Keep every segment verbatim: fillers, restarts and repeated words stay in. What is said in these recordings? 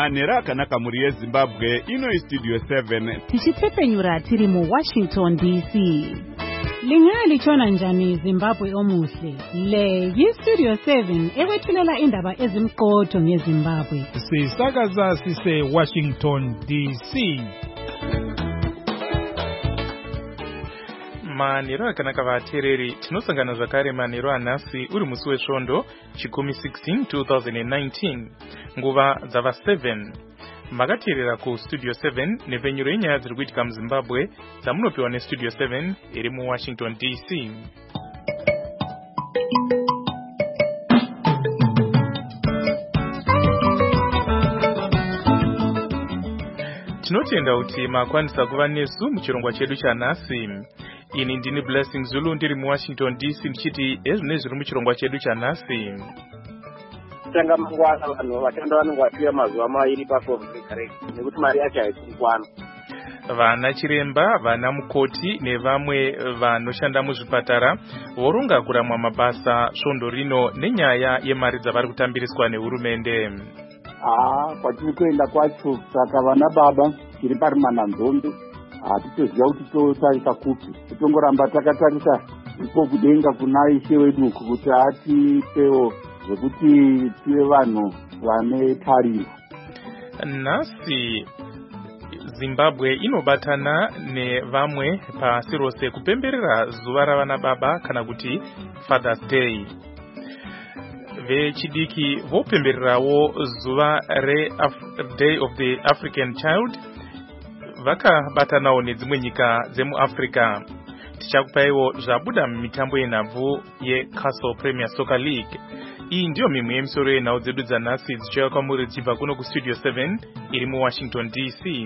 manhero akanaka muri yeZimbabwe. Ino iStudio seven tichitepenyura tiri muWashington D C. Lingalichona njani Zimbabwe omuhle? Le yiStudio seven ekwethulela indaba ezimqotho ngeZimbabwe. Sisakaza sise Washington D C. Manhero akanaka vateereri, tinosangana zvakare manhero anhasi uri musi wesvondo chikumi sixteen twenty nineteen nguva dzava seven. Makateerera kuStudio seven nepenyuro yenyaya dziri kuitika muZimbabwe dzamunopiwa neStudio seven iri muWashington D C. Tinotenda kuti makwanisa kuva nesu muchirongwa chedu chanhasi. Ini ndini Blessing Zulu ndiri muWashington D C ndichiti ezvine zviri muchirongwa chedu chanhasi. Tanga mangwana vanhu vashanda vanenge vapira mazuva mairi paforeka nekuti mari yacho haisi kwana. Vana chiremba, vana mukoti nevamwe vanoshanda muzvipatara voronga kuramwa mabasa svondo rino nenyaya yemari dzavari kutambiriswa nehurumende. Ah, kwatiri kuenda kwacho saka vana baba tiri parimananzombe hatitoziva kuti totarisa kupi. Tongoramba takatarisa ipo kudenga kuna Ishe wedu uku kuti atipewo zvekuti tive vanhu vane tariro. Nhasi Zimbabwe inobatana nevamwe pasi rose kupemberera zuva ravana baba kana kuti Father's Day. Vechidiki vopembererawo zuva re Day of the African Child vakabatanawo nedzimwe nyika dzemuAfrica. Tichakupaiwo zvabuda mumitambo yenhabvu yeCastle Premier Soccer League. Iyi ndiyo mimwe yemisoro yenhau dzedu dzanhasi dzichauya kwamuri dzichibva kuno kuStudio seven iri muWashington D C.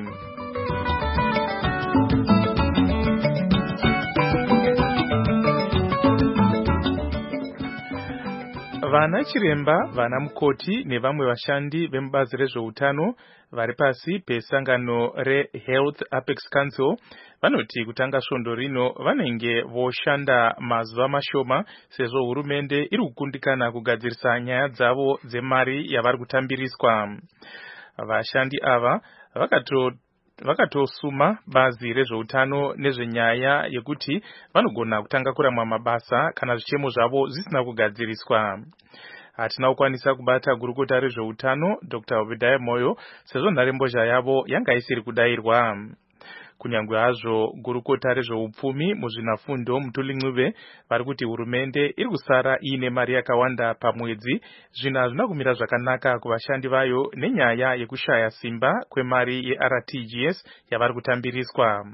Vana chiremba, vana mukoti nevamwe vashandi vemubazi rezveutano vari pasi pesangano reHealth Apex Council vanoti kutanga svondo rino vanenge voshanda mazuva mashoma sezvo hurumende iri kukundikana kugadzirisa nyaya dzavo dzemari yavari kutambiriswa. Vashandi ava vakato vakatosuma bazi rezveutano nezvenyaya yekuti vanogona kutanga kuramwa mabasa kana zvichemo zvavo zvisina kugadziriswa. Hatina kukwanisa kubata gurukota rezveutano Doctor Obadiah Moyo sezvo nharembozha yavo yanga isiri kudairwa. Kunyangwe hazvo gurukota rezveupfumi muzvinafundo Mutuli Ncube vari kuti hurumende iri kusara iine mari yakawanda pamwedzi, zvino hazvina kumira zvakanaka kuvashandi vayo nenyaya yekushaya simba kwemari yeR T G S yavari kutambiriswa.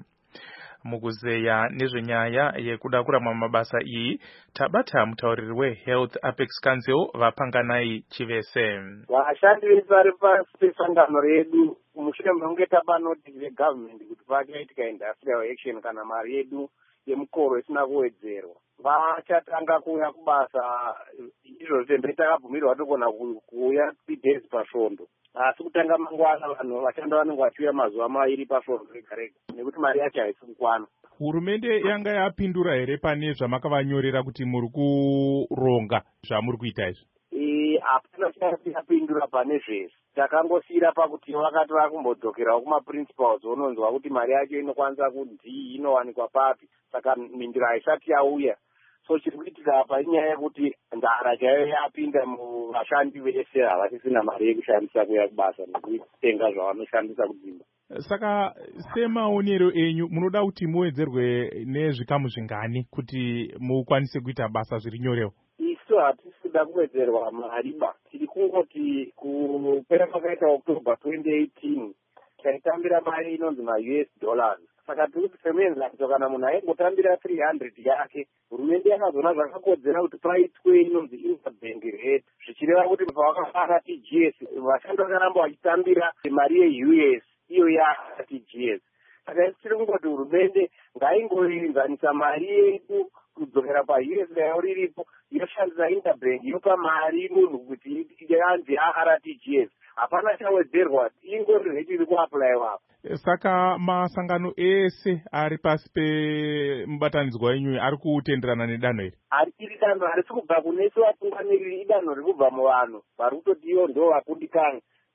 Mukuzeya nezvenyaya yekuda kuramwa mabasa iyi tabata mutauriri weHealth Apex Council Vapanganai Chivese. Vashandi vese vari pasi pesangano redu mushure mekunge tabanoti vegovernment kuti pakaitika industrial action kana mari yedu yemukoro isina kuwedzerwa, vachatanga kuuya kubasa izvo zvembe takabvumirwa togona kuuya days pasvondo. Asi kutanga mangwana vanhu vashanda vanenge vachiuya mazuva mairi pasvondo rega rega nekuti mari yacho haisi kukwana. Hurumende yanga yapindura here pane zvamakavanyorera kuti muri kuronga zvamuri kuita izvi? Eh, hapana chakapindura pane zvese. Takangosira pakuti vakati vakumbodzokerawo kumaprincipals vononzwa kuti mari yacho inokwanisa kuti inowanikwa papi, saka mindiro haisati yauya. So chiri kuitika apa inyaya yekuti ndara chaiyo yapinda muvashandi vese havasisina mari yekushandisa kuya kubasa nekutenga zvavanoshandisa kudzimba. Saka semaonero enyu munoda kuti muwedzerwe nezvikamu zvingani kuti mukwanise kuita basa zviri nyorewo? Isu hatisi kuda kuwedzerwa mari ba, tiri kungoti kupera kwakaita October twenty eighteen taitambira mari inonzi maU S dollars. Saka tiri kuti semuenzaniso kana munhu aingotambira three hundred yake, hurumende yakazoona zvakakodzera kuti paitwe inonzi interbank rate, zvichireva kuti pavakafara T G S vashandi vakaramba vachitambira mari yeU S iyo yaR T G S. Saka isi tiri kungoti hurumende ngaingoenzanisa mari yedu kudzokera paU S yayo riripo yoshandisa interbank yopa mari munhu kuti ianzi yaR T G S. Hapana chawedzerwa, ingori rate iri kuapply. Saka masangano ese ari pasi pemubatanidzwa wenyu ari kutenderana nedanho iri? Ari danho harisi kubva kunesu vatungamiriri, idanho riri kubva muvanhu vari kutoti ivo ndo vakundikana.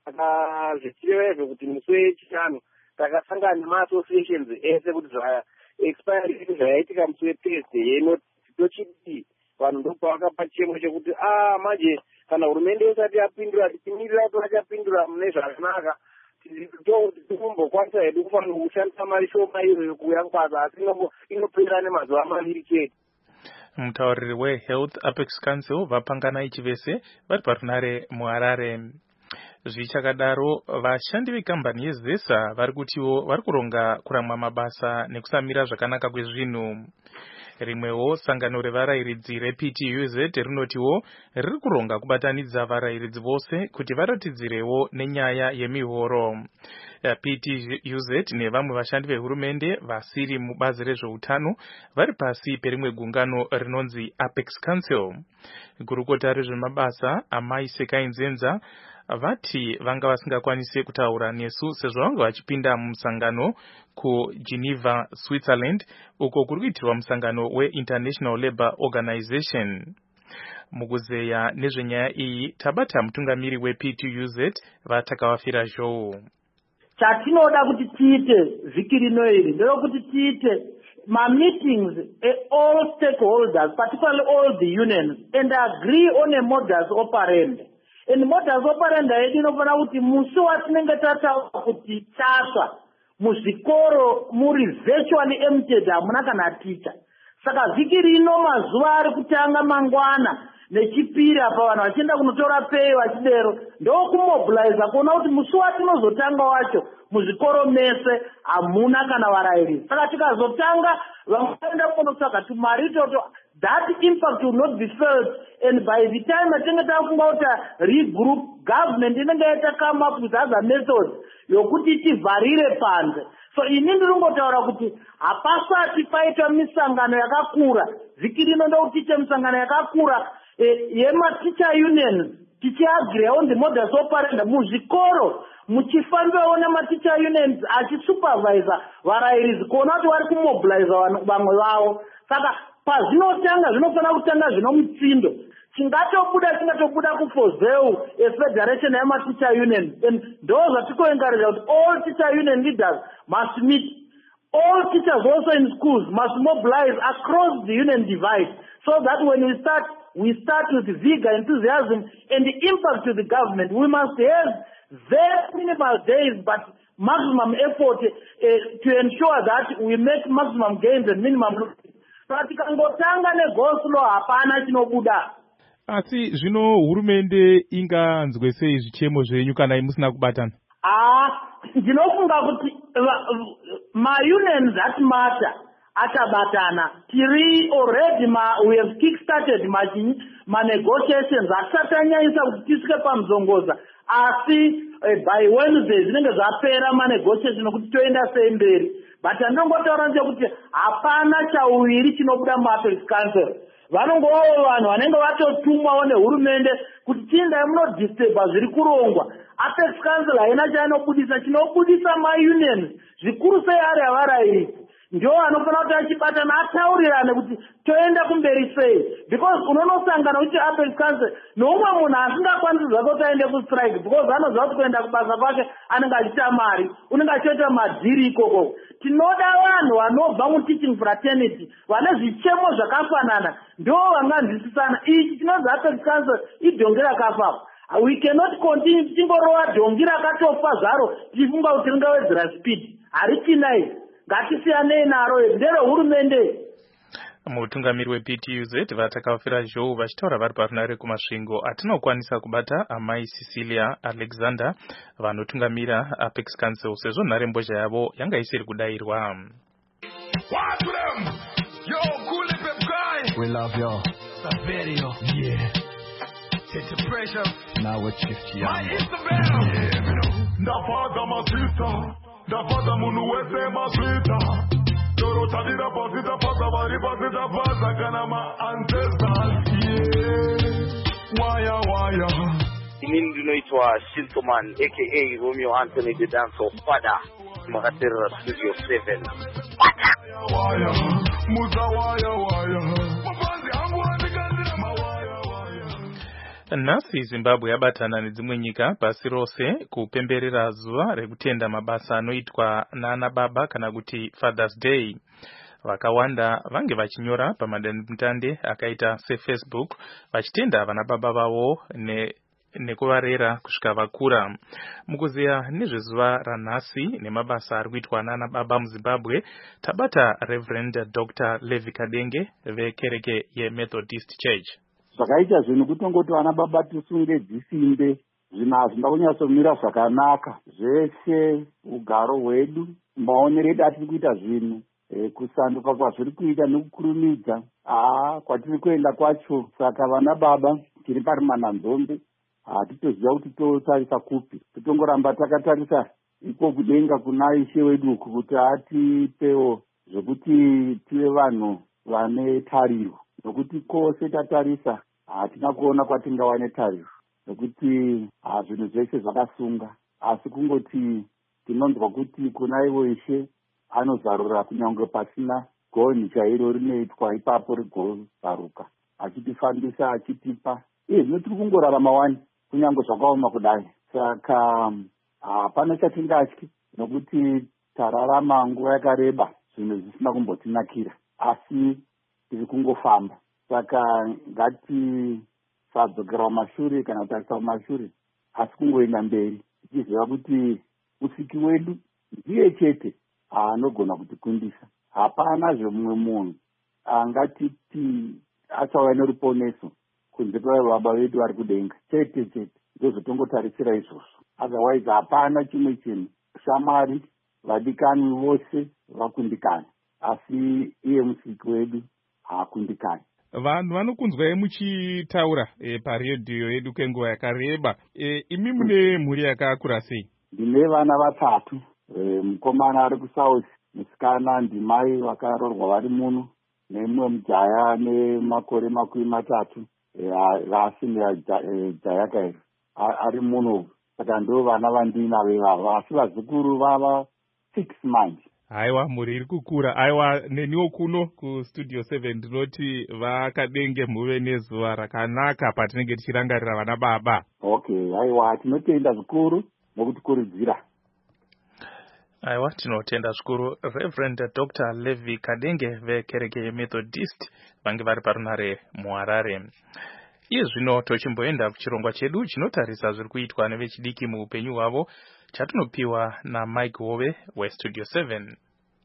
saka zvichireva kuti musi wechitano takasangana nema-associations ese kuti zvaexpire zvayaitika musi wethursday yeno tochiti vanhu ndopavakapa chemo chekuti a manje kana hurumende isati yapindura tichimirira kuti vachapindura mune zvakanaka tikumbokwanisa hedu kufanira kushandisa mari shoma iyoyo kuuya kwasa asi inopera nemazuva maviri chete. Mutauriri weHealth Apex Council vapangana ichivese vari parunare muHarare. Zvichakadaro vashandi vekambani yeZESA vari kutiwo vari kuronga kuramwa mabasa nekusamira zvakanaka kwezvinhu. Rimwewo sangano revarairidzi reP T U Z rinotiwo riri kuronga kubatanidza varairidzi vose kuti varatidzirewo nenyaya yemihoro. P T U Z nevamwe vashandi vehurumende vasiri mubazi rezveutano vari pasi perimwe gungano rinonzi Apex Council. Gurukota rezvemabasa Amai Sekainzenza vati vanga vasingakwanise kutaura nesu sezvo vanga vachipinda mumusangano kuGeneva, Switzerland, uko kuri kuitirwa musangano weInternational Labour Organization. Mukuzeya nezvenyaya iyi tabata mutungamiri weP T U Z vatakavafira zhou. Chatinoda kuti tiite vhiki rino iri ndeyekuti tiite ma-meetings all stakeholders, particularly all the unions, and agree on a modus operandi. And modus operandi yedu inofanira kuti musi watinenge tataura kuti tasva muzvikoro muri virtually emptied hamuna kana ticha. Saka vhiki rino mazuva ari kutanga mangwana nechipiri apa vanhu vachienda kunotora pay vachidero ndokumobiliza kuona kuti musi watinozotanga wacho muzvikoro mese hamuna kana varairidzi. Saka tikazotanga vamwe vaenda kunotsvaga tumari toto, that impact will not be felt, and by the time atinge tafunga kuti regroup government inenge yaita come up with other methods yokuti tivharire panze. So ini ndiringotaura kuti hapasati paita misangano yakakura vhiki rino ndokuti tiite misangano yakakura yema-teacher unions tichiagree on the modus operandi muzvikoro muchifambiwawo nema-teacher unions achisupervisa varairidzi kuona kuti vari kumobiliza vamwe vavo. Saka pazvinotanga zvinofanira kutanga zvino mutsindo. Chingatobuda chingatobuda kufozeu efederation yema-teacher union, and ndo zvatikoencourage kuti all teacher union leaders must meet. All teachers also in schools must mobilize across the union divide, so that when we start, we start with vigor, enthusiasm, and the impact to the government. We must have very minimal days, but maximum effort uh, to ensure that we make maximum gains and minimum losses. Tikangotanga negoslo hapana chinobuda. Asi zvino hurumende inganzwe sei zvichemo zvenyu kana musina kubatana? Ah, ndinofunga kuti ma-unions that matter atabatana. Tiri already ma, we have kick-started ma-negotiations atisatanyanyisa kuti tisike pamuzongoza. Asi eh, by Wednesday zvinenge zvapera ma-negotiation kuti toenda sei mberi. But andongotaura kuti hapana chauviri chinobuda mu-Apex Council. Vanongovawo vanhu vanenge vatotumwawo nehurumende kuti tiendai munodisturba zviri kurongwa. Apex Council haina chainobudisa, chinobudisa ma-unions zvikuru sei ari avarairidzi. Ndio anofanira kuti achibatana ataurirane kuti toenda kumberi sei, because unonosangana kuti Apex Council noumwe munhu asingakwanisi zvake kuti aende kustrike because anoziva kuti kuenda kubasa kwake anenge achiita mari, unenge achiita madhiri ikoko. Tinoda vanhu vanobva muteaching fraternity vane zvichemo zvakafanana ndo vanganzwisisana. Ichi chinonzi Apex Council idhongi rakafa. We cannot continue tichingorova dhongi rakatofa zvaro tichifunga kuti ringawedzera speed. Harichinayi. Ngatisiyanei naro ndero hurumende. Mutungamiri weP T U Z vatakavafira zhou vachitaura vari parunare kumasvingo atinokwanisa kubata Amai Cecilia Alexander vanotungamira Apex Council sezvo nharembozha yavo yanga isiri kudayirwa. We love you. Saverio. Yeah. Take the pressure. Now we're shifting. Yeah. Nafaga masita. Nafaga munu wese masita. Doro tadira pasita pasa vari pasita pasa kana ma ancestors. Yeah. Waya waya. Ini ndinoitwa Shintoman aka Romeo Anthony the Dancer Father. Makatera Studio seven. Waya muza waya waya. Nhasi Zimbabwe yabatana nedzimwe nyika pasi rose kupemberera zuva rekutenda mabasa anoitwa nana baba kana kuti Father's Day. Vakawanda vange vachinyora pamadandemutande akaita seFacebook vachitenda vana baba vavo ne nekuvarera kusvika vakura. Mukuziya nezvezuva ranhasi nemabasa ari kuitwa nana baba muZimbabwe, tabata Reverend Doctor Levi Kadenge vekereke yeMethodist Church. Zvakaita zvinhu kutongoti vana baba tisunge dzisimbe, zvinhu hazvina kunyatsomira zvakanaka. Zvese ugaro hwedu, maonero edu atiri kuita zvinhu, e, kusanduka kwazviri kuita nekukurumidza aa kwatiri kuenda kwacho. Saka vana baba tiri parimana nzombe, hatitoziva kuti totarisa kupi. Totongoramba takatarisa iko kudenga kuna Ishe wedu uku kuti atipewo zvokuti tive vanhu vane tariro. Nokuti kose tatarisa hatina kuona kwatingawane tariro, nokuti zvinhu zvese zvakasunga. Asi kungoti tinonzwa kuti kuna ivo Ishe anozarura kunyange pasina gonhi chairo rinoitwa, ipapo rigozaruka achitifambisa achitipa. Iye zvino tiri kungorarama wani kunyange zvakaoma kudai. Saka hapana chatingatyi, nokuti tararama nguva yakareba zvinhu zvisina kumbotinakira, asi tiri kungofamba. Saka ngatisadzokera mashure kana kutarisa kumashure, asi kungoenda mberi tichiziva kuti usiki wedu ndiye chete anogona kutikundisa. Hapana zvemumwe munhu angatiti achauya neruponeso kunze kwaivo baba vedu vari kudenga chete chete. Ndozvotongotarisira izvozvo. Otherwise hapana chimwe chinhu. Shamwari vadikani vose vakundikana, asi iye musiki wedu haakundikani. Vanhu vanokunzwai muchitaura e, paredhiyo yedu kwenguva yakareba. E, imi mune mhuri yakakura sei? Ndine vana vatatu, e, mukomana ari kuSouth, musikana ndimai vakarorwa vari muno, nemumwe mujaya nemakore makumi matatu, vasi nejayaka iri ari muno. Saka ndo vana vandinavo ivavo, asi vazukuru vava six manje. Aiwa, muri iri kukura. Aiwa, neniwo kuno kustudio seven ndinoti vakadenge muve nezuva rakanaka patinenge tichirangarira vana baba. Okay, aiwa, tinotenda zvikuru nokutikurudzira. Aiwa, tinotenda zvikuru. Reverend Doctor Levi Kadenge vekereke yeMethodist vange vari parunare muHarare. Iye zvino tochimboenda kuchirongwa chedu chinotarisa zviri kuitwa nevechidiki muupenyu hwavo, chatinopiwa naMike Hove weStudio seven.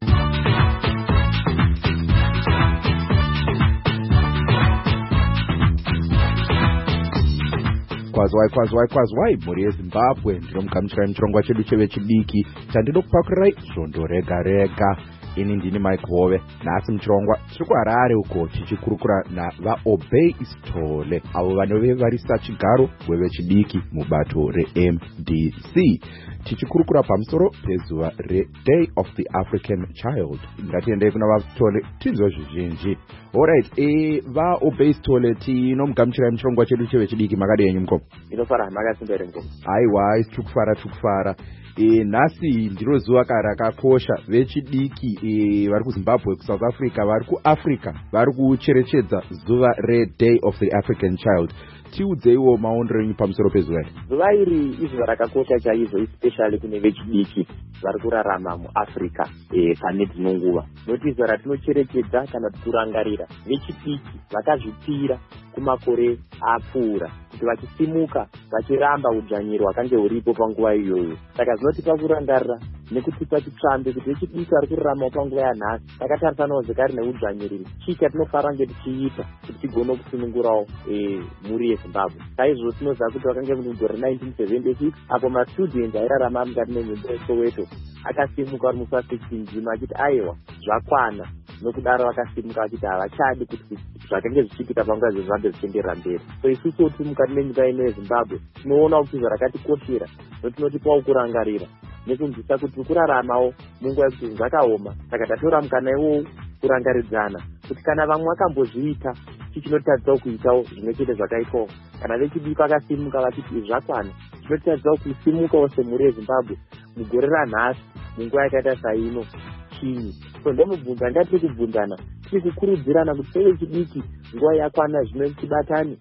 Kwazwai kwazwai kwazwai mhuri yeZimbabwe, ndinomugamuchirai muchirongwa chedu chevechidiki chandinokupakurai svondo rega rega. Ini ndini Mike Hove. Nhasi muchirongwa tiri kuHarare uko tichikurukura navaObey Sithole, avo vanove varisa chigaro wevechidiki mubato reM D C, tichikurukura pamusoro pezuva reDay of the African Child. Ngatiendei kuna vaSithole tinzwe zvizhinji. Alright, e vaObey Sithole, tinomugamuchirai muchirongwa chedu chevechidiki. Makadii muko? Inofara makasimba ngo. Aiwa, tiri kufara tiri kufara. E, nhasi ndiro zuva rakakosha. Vechidiki e, vari kuZimbabwe, kuSouth Africa, vari kuAfrica vari kucherechedza zuva reDay of the African Child. Tiudzeiwo maondero enyu pamusoro pezuva iri. Zuva iri izuva rakakosha chaizvo, especially kune vechidiki vari kurarama muAfrica e, pane dzino nguva. Noti izuva ratinocherechedza kana kurangarira vechidiki vakazvipira kumakore apfuura kuti vachisimuka vachiramba udzvanyiro hwakange huripo panguva iyoyo. Saka zvinotipa kurangarira nekutipa chitsvambe kuti vechidiki vari kurarama panguva yanhasi takatarisanawo zvekare neudzvanyiriri chii chatinofara kunge tichiita kuti tigone kusunungurawo e, mhuri yeZimbabwe. Saizvozvo tinoziva kuti vakange mugore nineteen seventy-six apo mastudents airarama mukati menyika yeSoweto akasimuka vari mufa sixteen June achiti aiwa zvakwana, nokudaro vakasimuka vachiti havachadi kuti zvakange zvichiitika panguva zvezvambe zvichienderera mberi. So isusu tiri mukati menyika ino yeZimbabwe tinoona kuti zvarakatikoshera notinotipawo kurangarira nekunzwisa kuti tiri kuraramawo munguva yekuti zvakaoma. Saka tatora mukana iwowo kurangaridzana kuti kana vamwe vakambozviita tichinotaridzawo kuitawo zvimwe chete zvakaitwawo. Kana vechidiki vakasimuka vachiti zvakwana, tinotaridzawo kusimukawo semhuri yeZimbabwe mugore ranhasi munguva yakaita saino chini. So ndomubvunza, ngatiri kubvunzana, tiri kukurudzirana kuti sevechidiki nguva yakwana zvino tibatane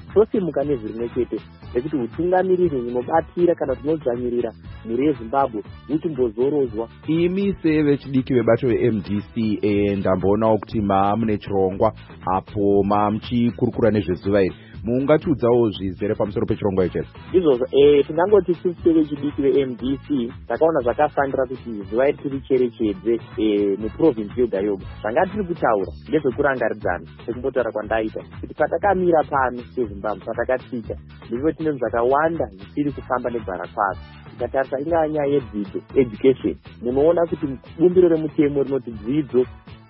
tosimuka nezvirimwe chete nekuti utungamiriri unobatira kana tunodzvanyirira mhuri yezimbabwe uchimbozorozwa. Imi sevechidiki vebato ve-M D C e, ndamboonawo kuti maamune chirongwa apo mamuchikurukura nezvezuva iri. Mungatiudzawo zvizere pamusoro pechirongwa icho? Izvozvo eh tingangoti sisi sevechidiki ve-M D C takaona zvakafanira kuti zuva iri tiricherechedze eh muprovinsi yoga yoga. Zvanga tiri kutaura ndezvekurangaridzana sekumbotaura kwandaita kuti patakamira pano sezimbabwe patakasvika ndizvo tine zvakawanda zvisiri kufamba negwara kwazvo. Tikatarisa ingava nyaya yedzidzo education, munoona kuti bumbiro remutemo rinoti dzidzo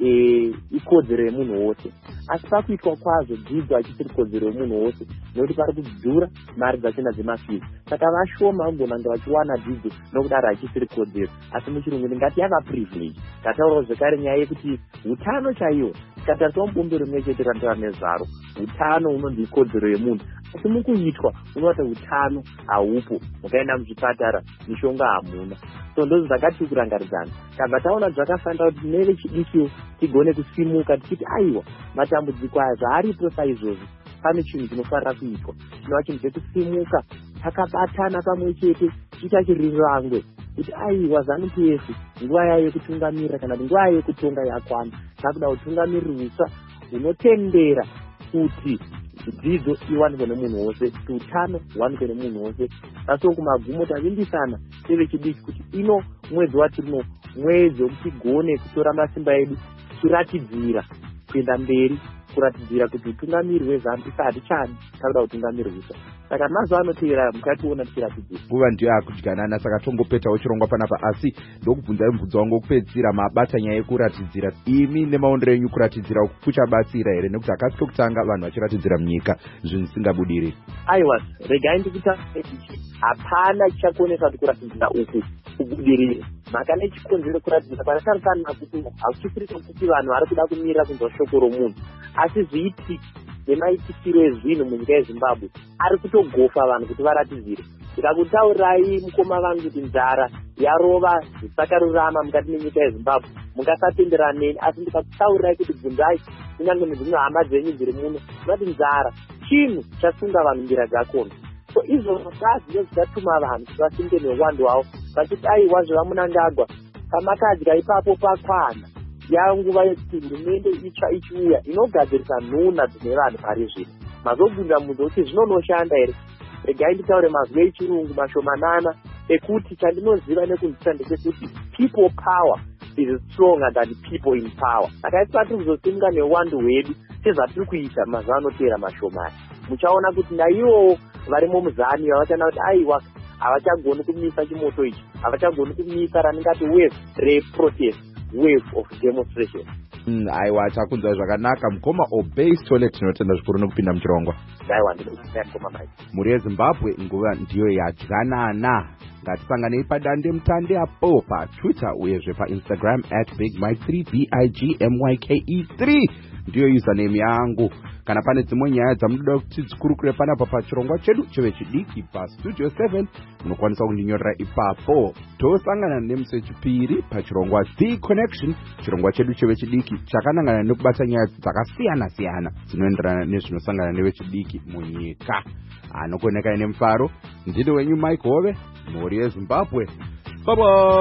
ikodzero yemunhu wose, asi pakuitwa kwazvo dzidzo hachisiri kodzero yemunhu wose nekuti pari kudhura mari dzachena dzemafizi. Saka vashoma vanogona vachiwana dzidzo nokudaro hachisiri kodzero, asi muchirungu ndingati yava privilege. Tataurawo zvekare nyaya yekuti utano chaiwo, tikatarisa mubumbiro rimwe chete ranotaura nezvaro, utano unonzi ikodzero yemunhu, asi mukuitwa unoita utano haupo. Mukaenda muzvipatara mishonga hamuna. So ndozvo zvakati kurangaridzana. Kabva taona zvakafanira kuti nevechidiki tigone kusimuka tichiti aiwa matambudziko aya zvaaripo saizvozvo pane chinhu chinofanira kuitwa. Chinova chinhu chekusimuka takabatana pamwe chete tichachiririrangwe kuti aiwa ZANU P F nguva yayo yekutungamira kana kuti nguva yayo yekutonga yakwana. Takuda utungamiriri hutsva hunotendera kuti dzidzo iwanikwe nemunhu wose, kuti utano huwanikwe nemunhu wose. Asi kumagumo tavimbisana sevechidiki kuti ino mwedzi watirino mwedzi wekuti tigone kutora masimba edu tiratidzira kuenda mberi, kuratidzira kuti utungamiri hweZANU isati chani takuda utungamiri hutsva. Saka mazuva anoteera mukationa tichiratidzira. Nguva ndiyo yakudyanana, saka tongopetawo chirongwa panapa, asi ndokubvunzai mubvunzo wangu wokupedzisira, mabata nyaya yekuratidzira. Imi nemaondero enyu kuratidzira uku kuchabatsira here? Nekuti akasi kokutanga vanhu vachiratidzira munyika zvinhu zvisingabudiri. Aiwa, regai ndikutaura ichi, hapana chichakonesa kuti kuratidzira uku kubudirire. Maka nechikonzero kuratidzira patatarisa kuti hauchisiri kuti vanhu vari kuda kumirira kunzwa shoko romunhu, asi zviitiki nemaitikiro ezvinhu munyika yeZimbabwe ari kutogofa vanhu kuti varatidzire. Ndikakutaurirai mukoma vangu kuti nzara yarova zvisakarurama mukati menyika yeZimbabwe, mungasatenderana neni, asi ndikakutaurirai kuti bvunzai kunyange nedzimwe hama dzenyu dziri muno, unoti nzara chinhu chasunga vanhu mbira dzakona. So izvozvo zvaziyo zvichatuma vanhu kuti vasunge neuwandu hwavo vachiti aiwa zvevamunangagwa pamakadya ipapo pakwana. Yanguva yekuti hurumende itsva ichiuya inogadzirisa nhuna dzine vanhu pari zvino. Mazobvunza munhu kuti zvinonoshanda here? Regai nditaure mazwi echirungu mashomanana ekuti chandinoziva nekunzisa ndechekuti people power is stronger than people in power. Saka isi patiri kuzosimuka neuwandu hwedu sezvatiri kuita mazuva anoteera mashomani, muchaona kuti naivowo varimo muZANU havachana kuti aiwa havachagoni kumisa chimoto ichi, havachagoni kumisa raningati wave reprotest, wave of demonstration. Mm, aiwa takunzwa zvakanaka. Mukoma Obey Stole tinotenda zvikuru nekupinda muchirongwa. Aiwa ndinokumbira mukoma mai. Mhuri yeZimbabwe nguva ndiyo yadyanana. Ngatisanganei padande mutande apo paTwitter uyezve paInstagram at big mike three b i g m y k e three ndiyo username yangu. Kana pane dzimwe nyaya dzamunoda kuti dzikurukure panapa pachirongwa chedu chevechidiki pastudio seven, munokwanisa kundinyorera ipapo. Tosangana nemusi wechipiri pachirongwa The Connection, chirongwa chedu chevechidiki chakanangana nekubata nyaya dzakasiyana siyana dzinoenderana nezvinosangana nevechidiki munyika. Anokoneka ine mufaro, ndini wenyu Mike Hove, mhuri yeZimbabwe. Bye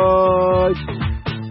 bye.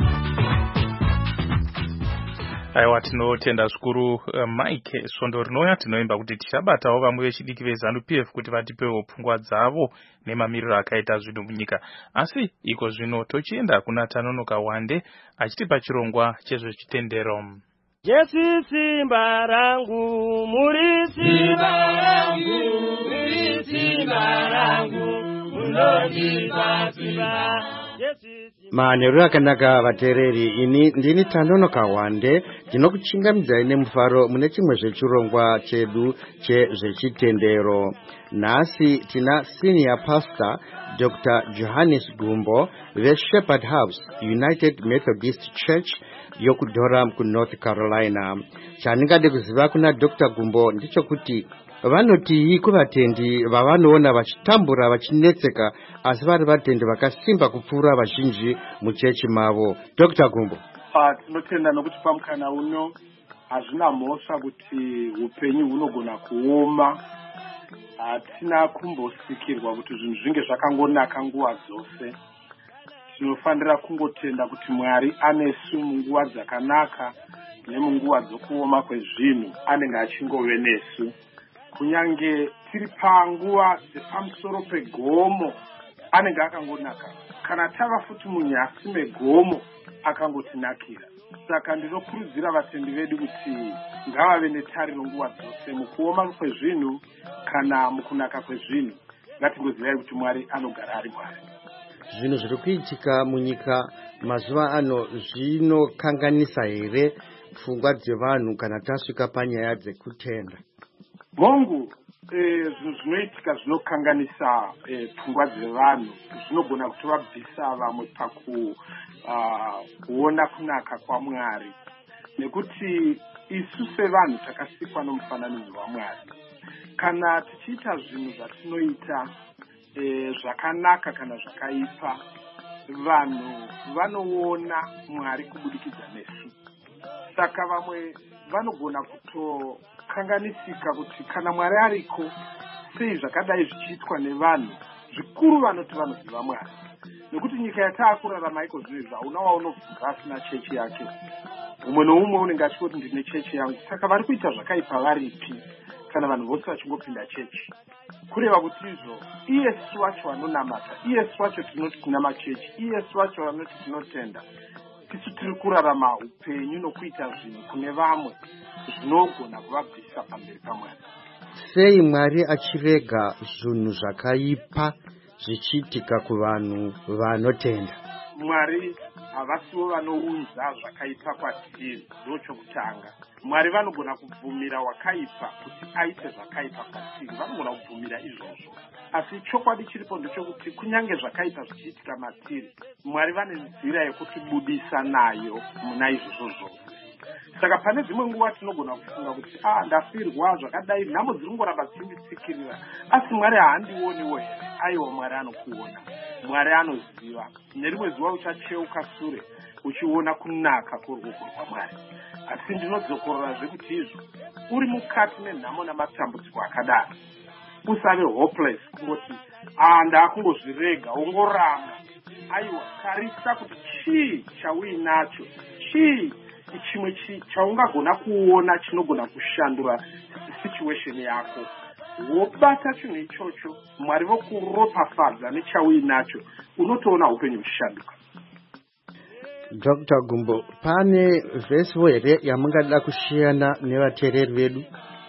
Aiwa, tinotenda zvikuru uh, Mike Svondo rinoya. Tinoimba kuti tichabatawo vamwe vechidiki veZANU P F kuti vatipewo pfungwa dzavo nemamiriro akaita zvinhu munyika. Asi iko zvino tochienda kuna Tanonoka Wande achitipa chirongwa chezvechitendero. Jesu simba rangu, muri simba rangu, muri simba rangu, munondipa simba. Manheru akanaka vateereri, ini ndini Tanonoka Wande, ndinokuchingamidzai nemufaro mune chimwe zvechirongwa chedu chezvechitendero. Nhasi tina senior pastor Doctor Johannes Gumbo veShepherd House United Methodist Church yokuDurham kuNorth Carolina. Chandingade kuziva kuna Doctor Gumbo ndichokuti vanoti kuvatendi vavanoona vachitambura vachinetseka asi vari vatendi vakasimba kupfuura vazhinji muchechi mavo. Doctor Gumbo. Ah, tinotenda nokuti pamukana uno hazvina mhosva kuti upenyu hunogona kuoma hatina kumbosikirwa kuti zvinhu zvinge zvakangonaka nguva dzose. Tinofanira kungotenda kuti Mwari anesu munguva dzakanaka nemunguva dzokuoma kwezvinhu anenge achingove nesu. Kunyange tiri panguva dzepamusoro pegomo anenge akangonaka. Kana tava futi munyasi megomo akangotinakira. Saka ndinokurudzira vatendi vedu kuti ngavave netariro nguva dzose mukuoma kwezvinhu kana mukunaka kwezvinhu. Ngatingozivai kuti Mwari anogara ari Mwari. Zvinhu zviri kuitika munyika mazuva ano zvinokanganisa here pfungwa dzevanhu kana tasvika panyaya dzekutenda? Mongu zvinhu zvinoitika zvinokanganisa pfungwa dzevanhu, zvinogona kutovabvisa vamwe pakuona kunaka kwaMwari, nekuti isu sevanhu takasikwa nomufananidzo waMwari. Kana tichiita zvinhu zvatinoita zvakanaka kana zvakaipa, vanhu vanoona Mwari kubudikidza nesu. Saka vamwe vanogona kutokanganisika kuti kana Mwari ariko sei zvakadai zvichiitwa nevanhu, zvikuru vanoti vanoziva Mwari. Nekuti nyika yataakurarama iko zvinezvi hauna waunobvunza asina chechi yake. Umwe noumwe unenge achingoti ndine chechi yangu. Saka vari kuita zvakaipa varipi kana vanhu vose vachingopinda chechi? Kureva kuti izvo iyesu wacho vanonamata, iyesu wacho tinoti kuna machechi, iyesu wacho vanoti tinotenda, tisu tiri kurarama upenyu nokuita zvinhu kune vamwe zvinogona kuvabvisa pamberi paMwari. Sei Mwari achirega zvinhu zvakaipa zvichiitika kuvanhu vanotenda? Mwari havasiwo vanounza zvakaipa kwatiri, ndochokutanga. Mwari vanogona kubvumira wakaipa kuti aite zvakaipa kwatiri, vanogona kubvumira izvozvo. Asi chokwadi chiripo ndechokuti kunyange zvakaipa zvichiitika matiri, Mwari vane nzira yekutibudisa nayo muna izvozvo zvose. Saka pane dzimwe nguva tinogona kufunga kuti ah ndafirwa zvakadai, nhamo dziri kungoramba dzichinditsikirira, asi Mwari haandioniwo here. Aiwa, Mwari anokuona, Mwari anoziva. Nerimwe zuva uchacheuka sure uchiona kunaka kuruoko rwaMwari. Asi ndinodzokorora zvekuti izvo uri mukati nenhamo namatambudziko akadaro, usave hopeless kungoti ah ndakungozvirega, ongorama. Aiwa, tarisa kuti chii chauinacho, chii chimwe chaungagona kuona chinogona kushandura situation yako. Wobata chinhu ichocho, Mwari vokuropafadza nechauinacho, unotoona upenyu uchishanduka. Doctor Gumbo, pane vhesiwo here yamungada kushiyana nevateereri vedu?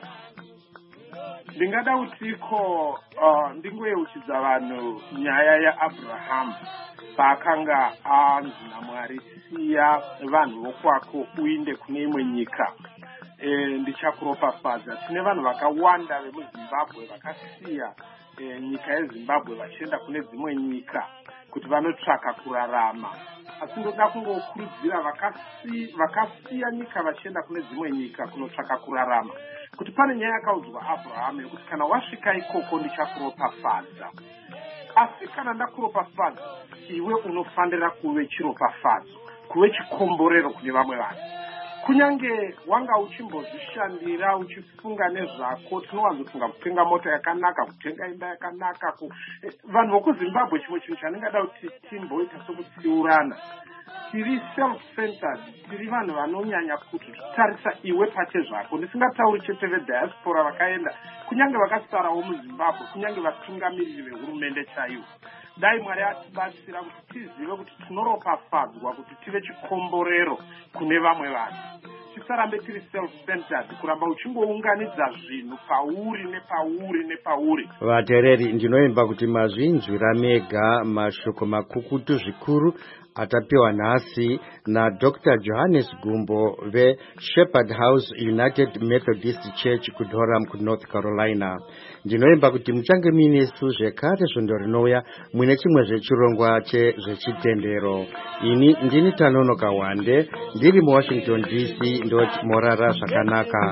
Ndingada kutiko uh, ndingoyeuchidza vanhu nyaya yaAbhurahama paakanga anzi naMwari, siya vanhu vokwako uinde kune imwe nyika, e, ndichakuropafadza. Tine vanhu vakawanda vemuZimbabwe vakasiya e, nyika yeZimbabwe vachienda kune dzimwe nyika kuti vanotsvaka kurarama. Asi ndoda kungokurudzira vakasi, vakasiya nyika vachienda kune dzimwe nyika kunotsvaka kurarama, kuti pane nyaya yakaudzwa Abraham yokuti kana wasvika ikoko ndichakuropafadza. Asi kana ndakuropafadza, iwe unofanira kuve chiropafadzo, kuve chikomborero kune vamwe vanhu. Kunyange wanga uchimbozvishandira uchifunga nezvako, tinowanzofunga kutenga mota yakanaka, kutenga imba yakanaka. Vanhu vokuZimbabwe chimwe chinhu chandingada kuti timboita sokutsiurana, tiri self-centered, tiri vanhu vanonyanya kuti tarisa iwe pate zvako. Ndisingatauri chete vediaspora vakaenda, kunyange vakasarawo muZimbabwe, kunyange vatungamiriri vehurumende chaivo. Dai Mwari atibatsira kuti tizive kuti tinoropafadzwa, kuti tive chikomborero kune vamwe vanhu. Tisarambe tiri self-centered, kuramba uchingounganidza zvinhu pauri nepauri nepauri. Vateereri, ndinoimba kuti mazvinzwira mega mashoko makukutu zvikuru atapiwa nhasi naDr Johannes Gumbo veShepherd House United Methodist Church kuDurham kuNorth Carolina. Ndinoimba kuti muchange muinesu zvekare svondo rinouya muine chimwe zvechirongwa chezvechitendero. Ini ndini Tanonoka Wande, ndiri muWashington D C, ndoti morara zvakanaka.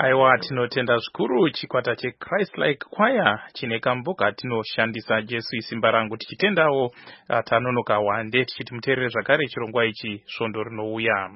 Aiwa tinotenda zvikuru chikwata che Christ Like Choir chine kamboka tinoshandisa Jesu isimba rangu tichitendawo tanonoka wande tichiti muteerere zvakare chirongwa ichi svondo rinouya.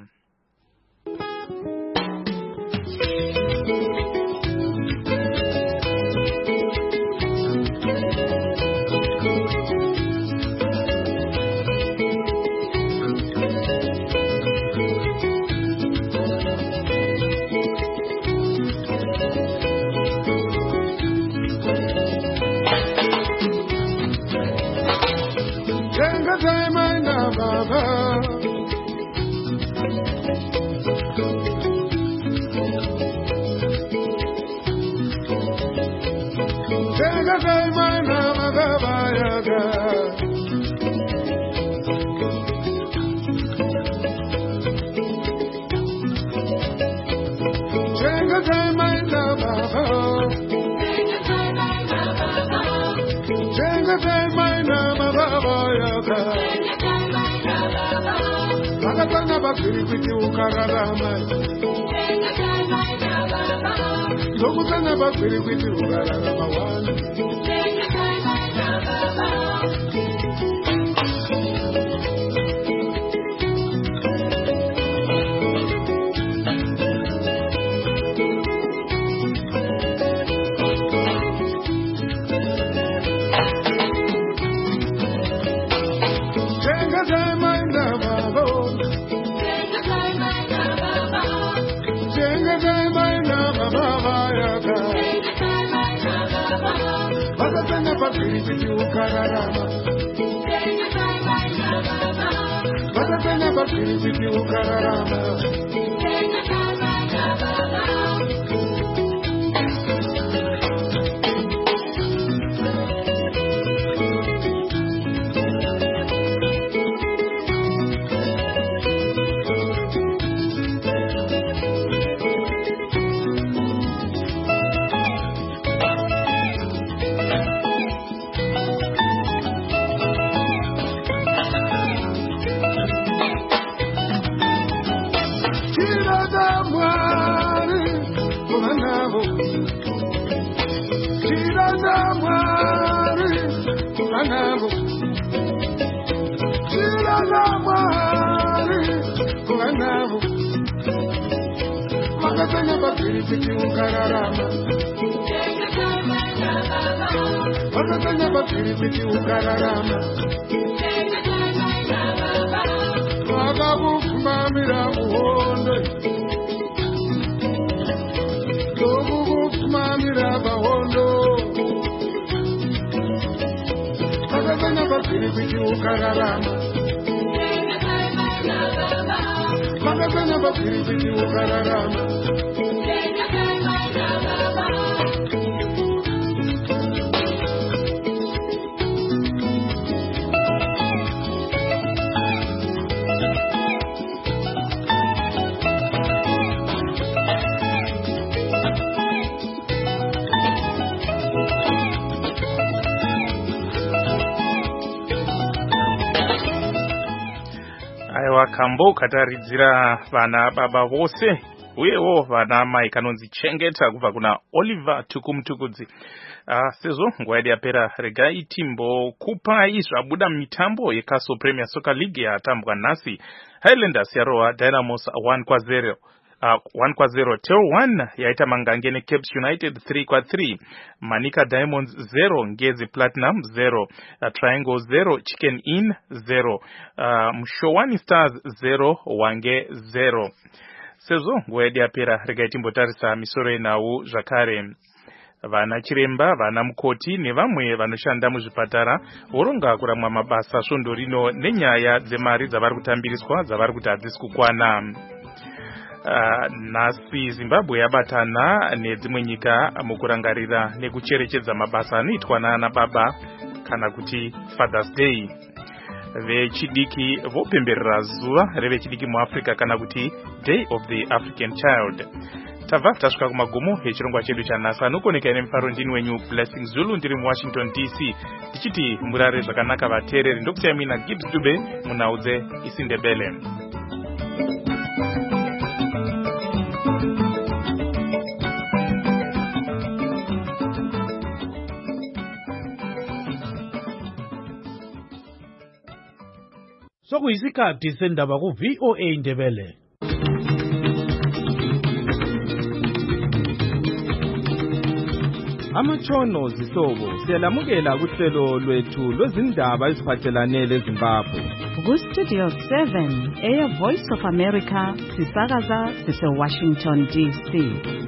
Kambo kataridzira vana baba vose uyewo vana mai kanonzi chengeta kubva kuna Oliver Tukumtukudzi. Uh, sezvo nguva yedu yapera regai timbokupai zvabuda mitambo yeCastle Premier Soccer League yatambwa nhasi. Highlanders yarova Dynamos one kwa zero. Uh, one kwa zero. Tel one yaita mangange neCapes United three kwa three. Manika Diamonds zero. Ngezi Platinum zero. Uh, Triangle zero. Chicken Inn zero. Uh, Mshowani Stars zero. Wange zero. Sezvo nguva yedu yapera regai timbotarisa misoro yenhau zvakare. Vana chiremba, vana mukoti nevamwe vanoshanda muzvipatara voronga kuramwa mabasa svondo rino nenyaya dzemari dzavari kutambiriswa dzavari kuti hadzisi kukwana. Uh, nhasi Zimbabwe yabatana nedzimwe nyika mukurangarira nekucherechedza mabasa anoitwa naana baba kana kuti Father's Day. Vechidiki vopemberera zuva revechidiki muAfrica kana kuti Day of the African Child. Tabva tasvika kumagumo echirongwa chedu chanhasi. Anokoneka nemufaro ndini wenyu Blessing Zulu ndiri muWashington D C tichiti murare zvakanaka vateereri. Ndokuti Amina Gibbs Dube munaudze isindebele. Sokuyisikhathi sendaba ku V O A Ndebele. Amatshono zisobo siyalamukela kuhlelo lwethu lwezindaba eziphathelane leZimbabwe. Ku-Studio seven, Air Voice of America, sisakaza sise-Washington D C.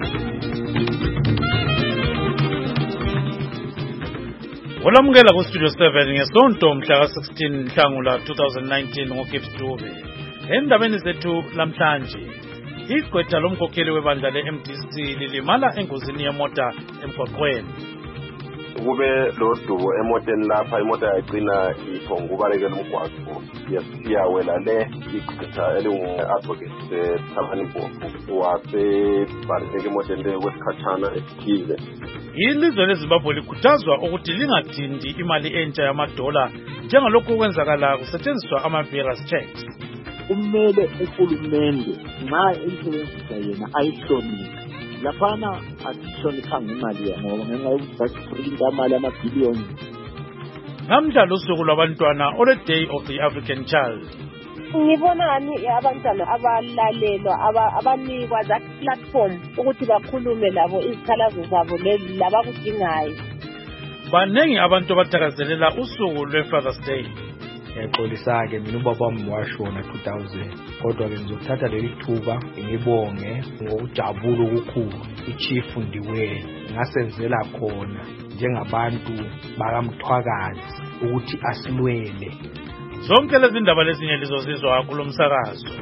Olamukela ku-Studio seven ngesonto mhla ka-sixteen Nhlangula twenty nineteen ngoGibbs Dube. Endabeni zethu lamhlanje, igqwetha lomkhokheli webandla le-M D C lilimala engozini yemota emgwaqweni. Kube lo dubo emoteni lapha, imota yagcina iphongubalekela umgwaqo yasiyawela le igqwetha elingu-advocate Thabani Mpofu wasebhaleke emoteni le kwesikhatshana esithize. Ilizwe leZimbabwe likhuthazwa ukuthi lingadindi imali entsha yamadola njengalokhu kwenzakala kusetshenziswa ama-virus checks. Kumele uhulumende nxa isebenzisa yena ayihloniphe. Laphana asihloniphanga imali ya ngoba ngenxa yokuthi basiprinta amali amabhiliyoni. Namhla lusuku lwabantwana ole Day of the African Child. Ngibona ngani abantwana abalalelwa abanikwa that platform ukuthi bakhulume labo izikhalazo zabo lezi labakudingayo. Banengi abantu abathakazelela usuku lwe-Father's Day. Ngiyaqolisa-ke mina ubaba wami washona two thousand kodwa-ke ngizokuthatha leli thuba ngibonge ngokujabula okukhulu iChief Ndiweni ngasenzela khona njengabantu bakamthwakazi ukuthi asilwele. Zonke lezi ndaba lezinye lizozizwa kulo msakazo.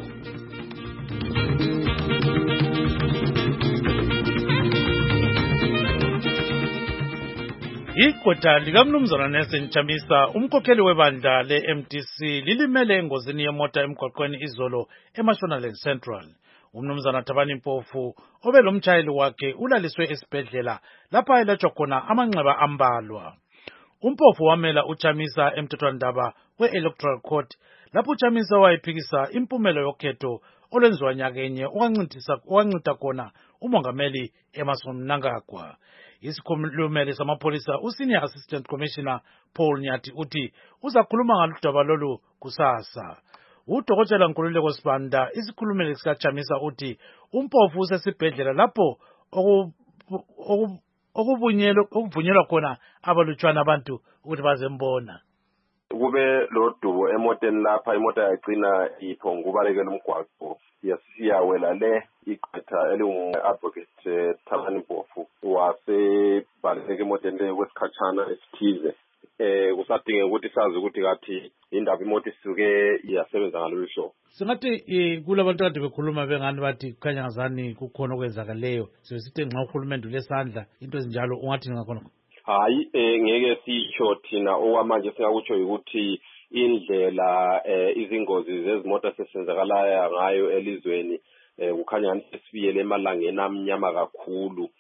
Igqwetha likamnumzana Nelson Chamisa, umkhokheli webandla le-M D C, lilimele engozini yemota emgwaqweni izolo eMashonaland Central. Umnumzana Thabani Mpofu obelomtshayeli wakhe ulaliswe esibhedlela lapha elatshwa khona amanxeba ambalwa. Umpofu wamela uChamisa emthethwandaba we-Electoral Court lapho uChamisa wayephikisa impumelo yokhetho olwenziwa nyakenye okwancita khona umongameli Emmerson Mnangagwa. Isikhulumeli samapholisa uSenior Assistant Commissioner Paul Nyati uthi uzakhuluma ngaludaba lolu kusasa. Udokotela Nkululeko Sibanda, isikhulumeli sikaChamisa uthi umpofu usesibhedlela lapho okuvunyelwa khona abalutshwana abantu ukuthi bazembona. Kube lo dubo emoteni lapha, imota yagcina iphongubalekela umgwaqo yasiyawela le igqwetha elingu-advocate Thabani Mpofu wasebhaleke emoteni le kwesikhatshana esithize. Eh kusadingeka ukuthi sazi ukuthi kathi indaba imoto isuke iyasebenza ngalolu hlobo. Singathi kulabantu kade bekhuluma bengani bathi kukhanya ngazani kukhona okwenzakaleyo sesithi nxa uhulumende lesandla into ezinjalo ungathi ngakhona. Hayi eh ngeke sisho thina okwamanje singakutsho ukuthi indlela eh izingozi zezimoto sesenzakalayo ngayo elizweni eh kukhanya ngani sifiyele emalangeni amnyama kakhulu.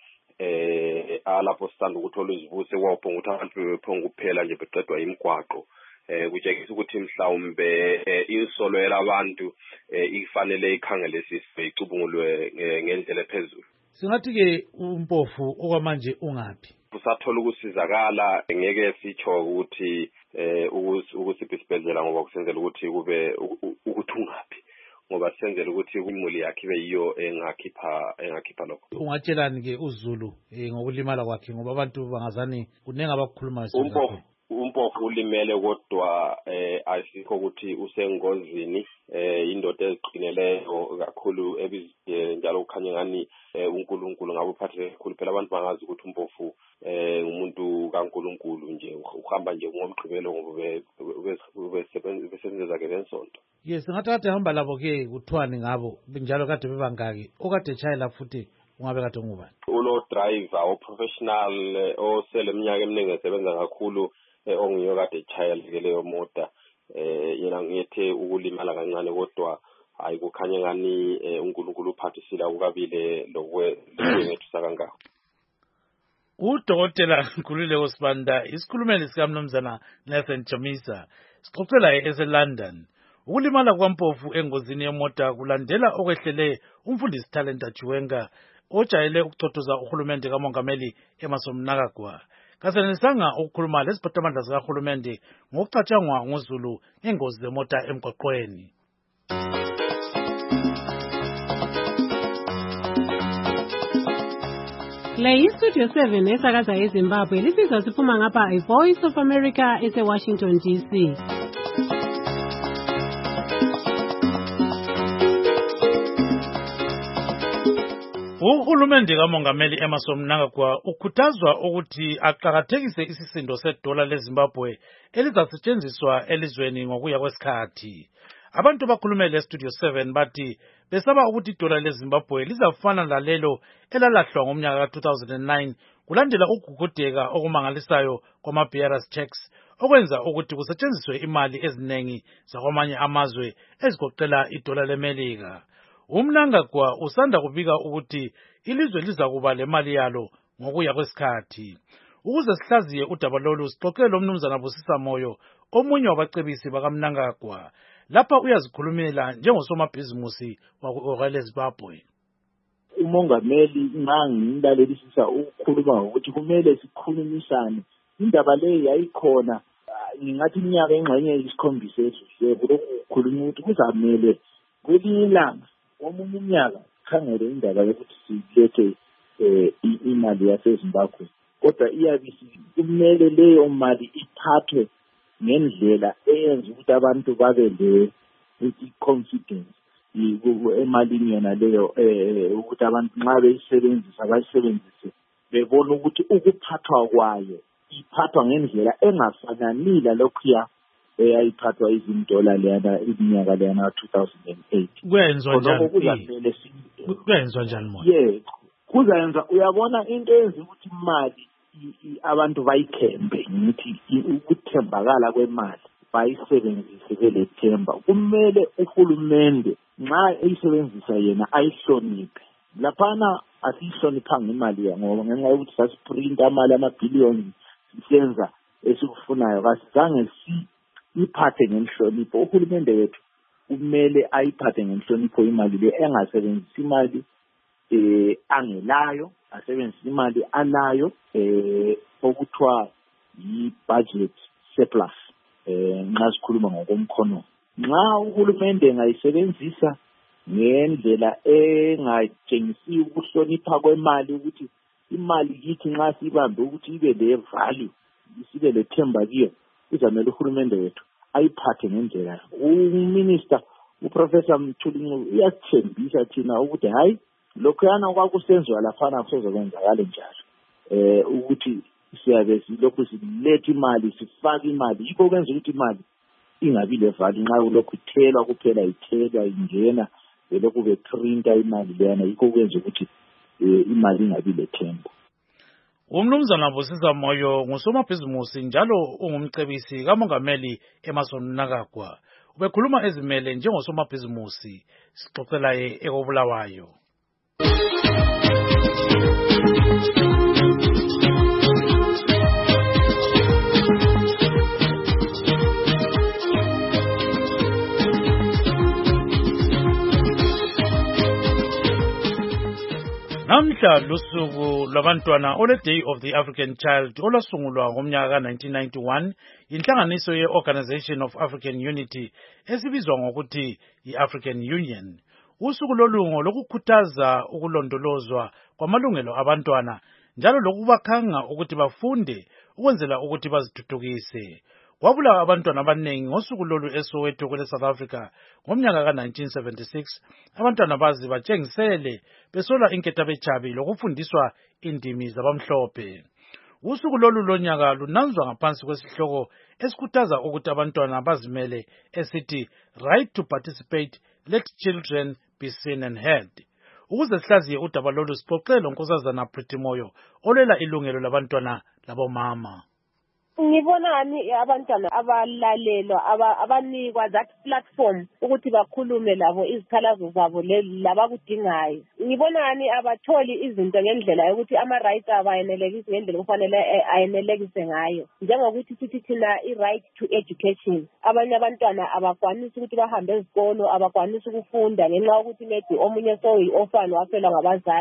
Eh alapho sithanda ukuthola izivuse kwaphonga ukuthi abantu bephonga kuphela nje beqedwa imigwaqo. Eh kutshengisa ukuthi mhlawumbe insolo yelabantu ifanele ikhangelisiswe icubungulwe ngendlela ephezulu. Singathi ke umpofu okwamanje ungaphi? Usathola ukusizakala, ngeke sitsho ukuthi eh ukusipha isibhedlela ngoba kusenzela ukuthi kube ukuthi ungaphi ngoba senzela ukuthi imuli yakhe ibe yiyo engakhipha engakhipha lokho. Ungatshelani ke uZulu ngokulimala kwakhe ngoba abantu bangazani kunenga abakukhuluma umpofu umpofu ulimele kodwa eh asikho ukuthi usengozini eh indoda eziqineleyo kakhulu ebizwe njalo kukhanya ngani uNkulunkulu ngabo phathe kakhulu phela abantu bangazi ukuthi umpofu eh umuntu kaNkulunkulu nje uhamba nje ngomgqibelo ngoba besebenza ke lensonto. Yes, ngathi kade hamba labo ke kuthwani ngabo njalo kade bebangaki okade echayela futhi ungabe kade ngubani? Ulo driver o professional osele eminyaka eminingi esebenza kakhulu ongiyo kade echayela leyo mota eh yena ngithe ukulimala kancane kodwa hayi kukhanya ngani uNkulunkulu uphathisila ukabile lokwethu kangaka. Udokotela Nkululeko Sibanda, isikhulumeli sikamnumzana Nelson Chamisa, sixoxela eseLondon. Ukulimala kwaMpofu engozini yemota kulandela okwehlele umfundisi Talenta Chiwenga ojayele ukuxoxoza uhulumende kamongameli Emmerson Mnangagwa. kasenelisanga ukukhuluma leziphathamandla zikahulumende ngokucatshangwa nguZulu ngengozi zemota emgwaqweni. Le iStudio seven esakaza eZimbabwe lisizwa siphuma ngapha iVoice of America ese-Washington D C. Uhulumende kaMongameli Emmerson Mnangagwa ukhuthazwa ukuthi aqakathekise isisindo sedola leZimbabwe elizasetshenziswa elizweni ngokuya kwesikhathi. Abantu bakhulumele eStudio seven bathi besaba ukuthi idola leZimbabwe lizafana lalelo elalahlwa ngomnyaka ka two thousand nine kulandela ukugugudeka okumangalisayo kwama-bearers checks okwenza ukuthi kusetshenziswe imali eziningi zakwamanye amazwe ezigoqela idola leMelika. uMnangagwa usanda kubika ukuthi ilizwe liza kuba lemali yalo ngokuya kwesikhathi. Ukuze sihlaziye udaba lolu sixoxele umnumzana Busisa Moyo omunye wabacebisi bakaMnangagwa. Lapha uyazikhulumela njengosomabhizimusi wakweleZimbabwe. Umongameli nxa ngimlalelisisa ukukhuluma ukuthi kumele sikhulumisane indaba le yayikhona ngingathi iminyaka engxenye isikhombisa esidle ukukhuluma ukuthi kuzamele kulilanga omunye umnyaka khangele indaba yokuthi silethe imali yaseZimbabwe kodwa iyabisi kumele leyo mali iphathwe ngendlela eyenza ukuthi abantu babe le confidence emalini yona leyo ukuthi abantu nxa beyisebenzisa bayisebenzise bebona ukuthi ukuphathwa kwayo iphathwa ngendlela engafananile lokhuya eyayiphathwa izindola leyana iminyaka leyana two thousand eight. Kwenziwa njani? Kwenziwa njani mona? Yeah, kuzayenza uyabona into eyenza ukuthi imali abantu bayithembe ngithi ukuthembakala kwemali bayisebenzise belethemba. Kumele uhulumende nxa eyisebenzisa yena ayihloniphe. Laphana asihloniphanga imali ya ngoba ngenxa yokuthi sasiprinta amali amabhiliyoni sisenza esikufunayo kasizange si iphathe ngenhlonipho. Uhulumende wethu kumele ayiphathe ngenhlonipho imali le engasebenzisi imali eh angelayo asebenzisa imali alayo eh okuthiwa yi-budget surplus eh nxa sikhuluma ngokomkhono. Nxa uhulumende engayisebenzisa ngendlela engatshengisi ukuhlonipha kwemali ukuthi imali yithi nxa sibambe ukuthi ibe le value sibe lethemba kiyo kuzamele uhulumende wethu ayiphathe ngendlela. Uminister uProfessor Mthuli uyasithembisa thina ukuthi hayi lokhuyana kwakusenziwa lafana kusezokwenzakala njalo eh ukuthi siyabe silokhu silethe imali sifaka imali yikho kwenza ukuthi imali ingabi levali nxa ulokhu ithelwa kuphela ithelwa ingena belokhu beprinta imali leyana yikho kwenza ukuthi imali ingabi lethemba. Umnumzana Busisa Moyo ngusomabhizimusi njalo ungumcebisi kaMongameli Emmerson Mnangagwa. Ubekhuluma ezimele njengosomabhizimusi sixoxela ye ekobulawayo. Namhla lusuku lwabantwana ole Day of the African Child olwasungulwa ngomnyaka ka nineteen ninety-one inhlanganiso ye Organization of African Unity esibizwa ngokuthi i-African Union. Usuku lolungo lokukhuthaza ukulondolozwa kwamalungelo abantwana njalo lokubakhanga ukuthi bafunde ukwenzela ukuthi bazithuthukise. Kwabulawa abantwana abanengi ngosuku lolu eSoweto kwele South Africa ngomnyaka ka nineteen seventy-six. Abantwana bazi batshengisele besola inketha bechabi lokufundiswa indimi zabamhlophe. Usuku lolu lonyaka lunanzwa ngaphansi kwesihloko esikhuthaza ukuthi abantwana bazimele esithi right to participate, let children be seen and heard. Ukuze sihlaziye udaba lolu sixoxele uNkosazana Pretty Moyo olela ilungelo labantwana labomama. Ngibona ngani abantwana abalalelwa abanikwa that platform ukuthi bakhulume labo izikhalazo zabo labakudingayo. Ngibona ngani abatholi izinto ngendlela yokuthi ama rights abayenelekise ngendlela kufanele ayenelekise ngayo. Njengokuthi sithi thina i-right to education. Abanye abantwana abakwanisi ukuthi bahambe ezikolo, abakwanisi ukufunda ngenxa yokuthi maybe omunye so yi-orphan wafelwa ngabazali.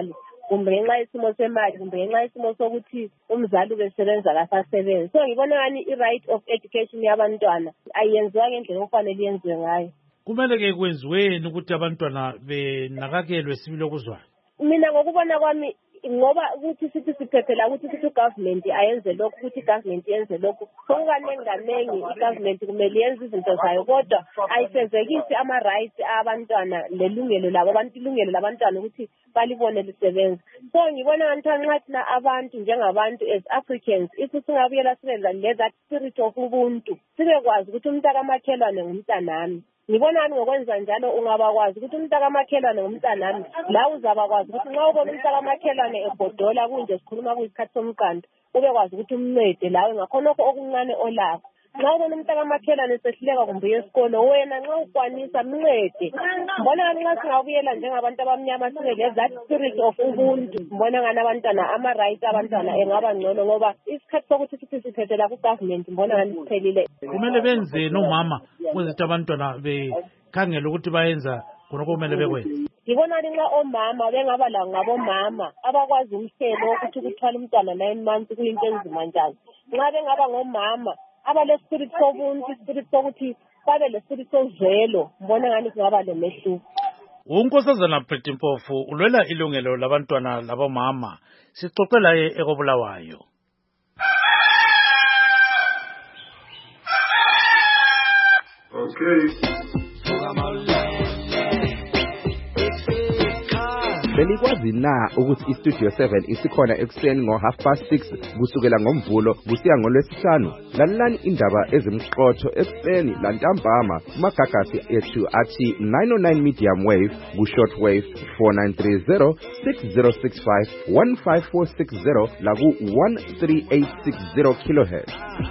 kumbe ngenxa yesimo semali kumbe ngenxa yesimo sokuthi umzali ubesebenza kasasebenzi. So ngibona ngani i-right of education yabantwana ayenziwa ngendlela okufanele yenziwe ngayo. Kumele ke kwenziweni ukuthi abantwana benakakelwe sibili okuzwayo. Mina ngokubona kwami ngoba ukuthi sithi siphephela ukuthi sithi government ayenze lokho ukuthi government yenze lokho sokukaningi kaningi i-government kumele yenze izinto zayo kodwa ayifezekisi ama-rights abantwana lelungelo labo abantu ilungelo labantwana ukuthi balibone lisebenza. So ngibona ngathi nxa thina abantu njengabantu as Africans ithi singabuyela sibe that spirit of ubuntu sibekwazi ukuthi umntakamakhelwane ngumntanami. Ngibona ngani ngokwenza njalo ungabakwazi ukuthi umntakamakhelwane ngumntanami la uzabakwazi ukuthi nxa ubona umntakamakhelwane egodola kunje sikhuluma kuyisikhathi somqando ubekwazi ukuthi umncede lawe ngakhonokho okuncane olakho. Nxa ubona umntakamakhelwane sehluleka kumbe yesikolo wena nxa ukwanisa mncede. Ngibona ngani nxa singabuyela njengabantu abamnyama sibe that spirit of ubuntu ngibona ngani abantwana ama-rights abantwana engaba ngcono ngoba isikhathi sokuthi sithi siphethela ku-government ngibona ngani siphelile. Kumele benze nomama ukuthi abantwana bekhangele ukuthi bayenza khonokho kumele bekwenze. Ngibona nxa omama bengaba la ngabomama abakwazi umhlelo ukuthi ukuthwala umntwana nine months kuyinto enzima njani. Nxa bengaba ngomama abale-spirit sobuntu ispirit sokuthi babe le-spirit sozelo ngibona ngani kungaba lomehluko. Unkosazana Pretty Mpofu ulwela ilungelo labantwana labomama sixoxela ye ekobulawayo. Okay. Belikwazi na ukuthi iStudio seven isikhona ekuseni ngo half past six kusukela ngomvulo kusiya ngolwesihlanu. Lalelani indaba ezimxotho ekuseni lantambama kumagagasi ethu athi nine oh nine medium wave ku short wave four nine three zero six zero six five one five four six zero la ku one three eight six zero kilohertz.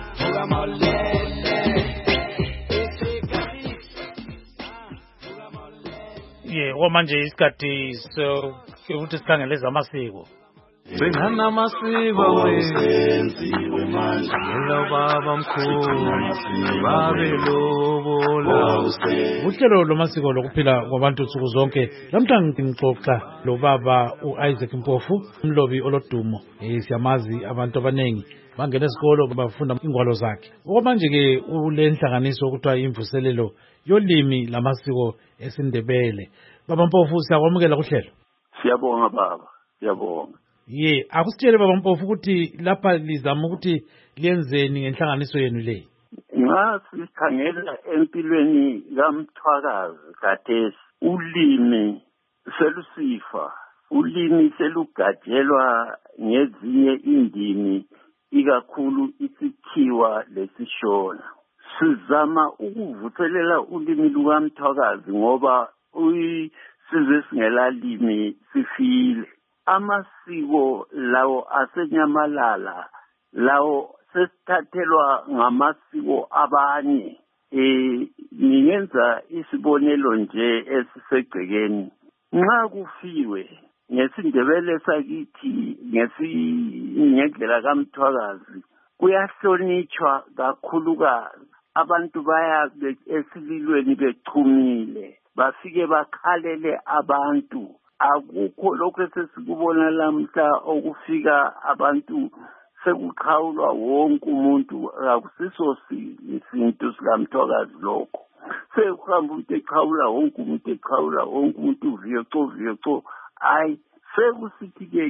Ye omanje isikhathi so ukuthi sikhangele zamasiko. Bengana masiko wenziwe manje ngelo baba mkhulu babe lobola. Uhlelo lomasiko lokuphila kwabantu nsuku zonke lamhlanje ngixoxa lo baba uIsaac Mpofu umlobi olodumo. Eh siyamazi abantu abanengi bangena esikolo bafunda ingwalo zakhe. Okwamanje ke ulenhlanganiso ukuthiwa imvuselelo yolimi lamasiko esindebele. Baba Mpofu siyakwamukela kuhlelo. Siyabonga baba, siyabonga. Ye, akusitshele baba Mpofu ukuthi lapha lizama ukuthi liyenzeni ngenhlanganiso yenu le. Nxa sikhangela empilweni kaMthwakazi khathesi ulimi selusifa, ulimi selugajelwa ngezinye indimi ikakhulu isikhiwa lesishona. Sizama ukuvuselela ulimi lukaMthwakazi ngoba uyisizwe singelalimi sifile. Amasiko lawo asenyamalala lawo sesithathelwa ngamasiko abanye. Eh ningenza isibonelo nje esisegcekeni. Nxa kufiwe ngesindebele sakithi ngesingendlela kaMthwakazi kuyahlonitshwa kakhulukazi. Abantu baya esililweni bechumile bafike bakhalele abantu. Akukho lokho esesikubona lamhla okufika abantu sekuqhawulwa wonke umuntu akusiso isinto sikaMthwakazi lokho. Sekuhamba umuntu eqhawula wonke umuntu eqhawula wonke umuntu viyoco viyoco. Hayi sekusithi-ke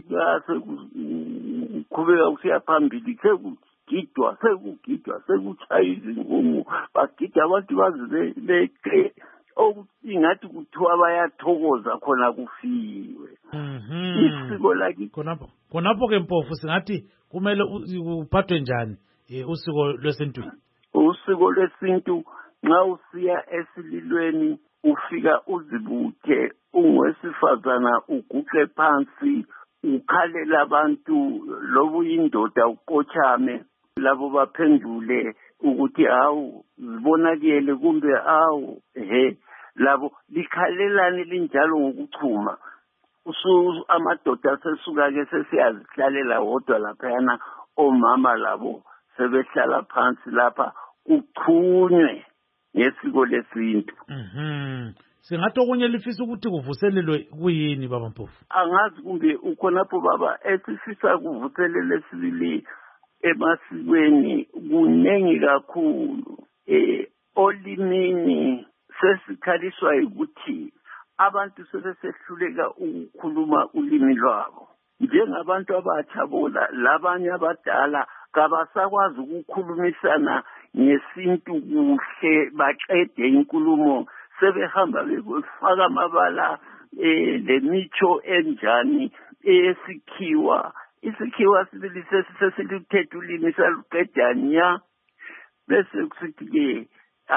sekubeka kusiya phambili sekugidwa sekugidwa sekuchaya izingungu bagida abantu baze beqe ingathi kuthiwa bayathokoza khona kufiwe. Isiko lakithi khonapho khonapho ke Mpofu singathi kumele uphathwe njani usiko lwesintu. Usiko lwesintu nxa usiya esililweni ufika uzibuthe ungwesifazana uguqe phansi ukhalela abantu lobu indoda uqochame labo baphendule ukuthi hawu zibonakele kumbe hawu he labo likhalelane linjalo ngokuchuma. Usu amadoda sesuka ke sesiyazihlalela wodwa laphana omama labo sebehlala phansi lapha kuchunywe ngesiko lesintu. Mhm. singathi okunye lifisa ukuthi kuvuselelwe kuyini baba Mpofu? Angazi kumbe ukhonapho baba esifisa kuvuselele sibili emasikweni kunengi kakhulu. Eh olimini sesikhaliswa ukuthi abantu sebesehluleka ukukhuluma ulimi lwabo. Njengabantu abatsha bona labanye abadala kabasakwazi ukukhulumisana ngesintu kuhle baqede inkulumo sebehamba befaka amabala eh lemicho enjani esikhiwa isikhiwa sibili sesilithethe ulimi saluqedanya bese kusithi ke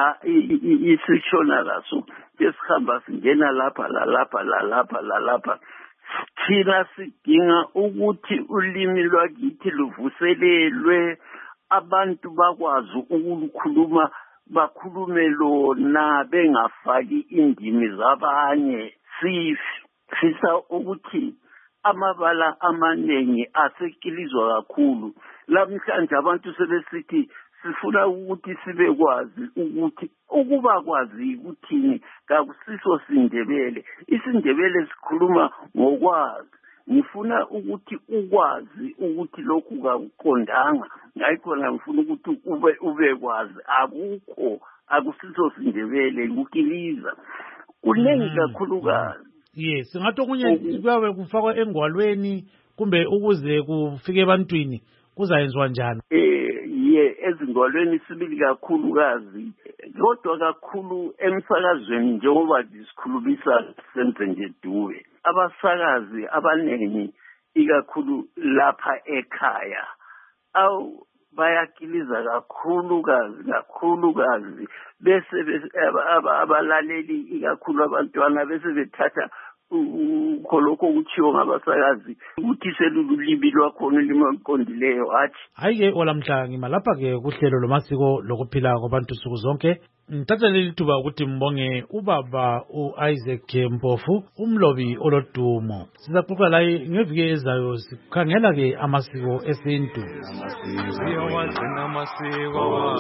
isishona laso besihamba singena lapha la lapha la lapha la lapha thina sidinga ukuthi ulimi lwakithi luvuselelwe abantu bakwazi ukukhuluma bakhulume lona bengafaki indimi zabanye sifisa ukuthi amabala amanengi asekilizwa kakhulu lamhlanje abantu sebesithi sifuna ukuthi sibekwazi ukuthi ukuba kwazi ukuthini kakusiso sindebele isindebele sikhuluma ngokwazi ngifuna ukuthi ukwazi ukuthi lokhu kakuqondanga ngayikhona ngifuna ukuthi ube ubekwazi akukho akusiso sindebele ukiliza kunengi kakhulukazi. Yes, singathi okunye kuyabe kufakwa engwalweni kumbe ukuze kufike ebantwini kuzayenziwa njani? Eh ye ezingwalweni sibili kakhulukazi kodwa kakhulu emsakazweni njengoba disikhulumisa senze nje duwe abasakazi abanengi ikakhulu lapha ekhaya awu bayakiliza kakhulukazi kakhulukazi bese abalaleli ikakhulu abantwana bese bethatha ukholoko kuchiwo ngabasakazi ukuthi selululimi lwakhona limanqondileyo athi hayi ke olamhla ngimalapha ke kuhlelo lomasiko lokuphila kwabantu suku zonke ngithatha leli thuba ukuthi mbonge ubaba uIsaac Mpofu umlobi olodumo sizaxoxa laye ngeviki ezayo sikhangela ke amasiko esintu siyawagcina amasiko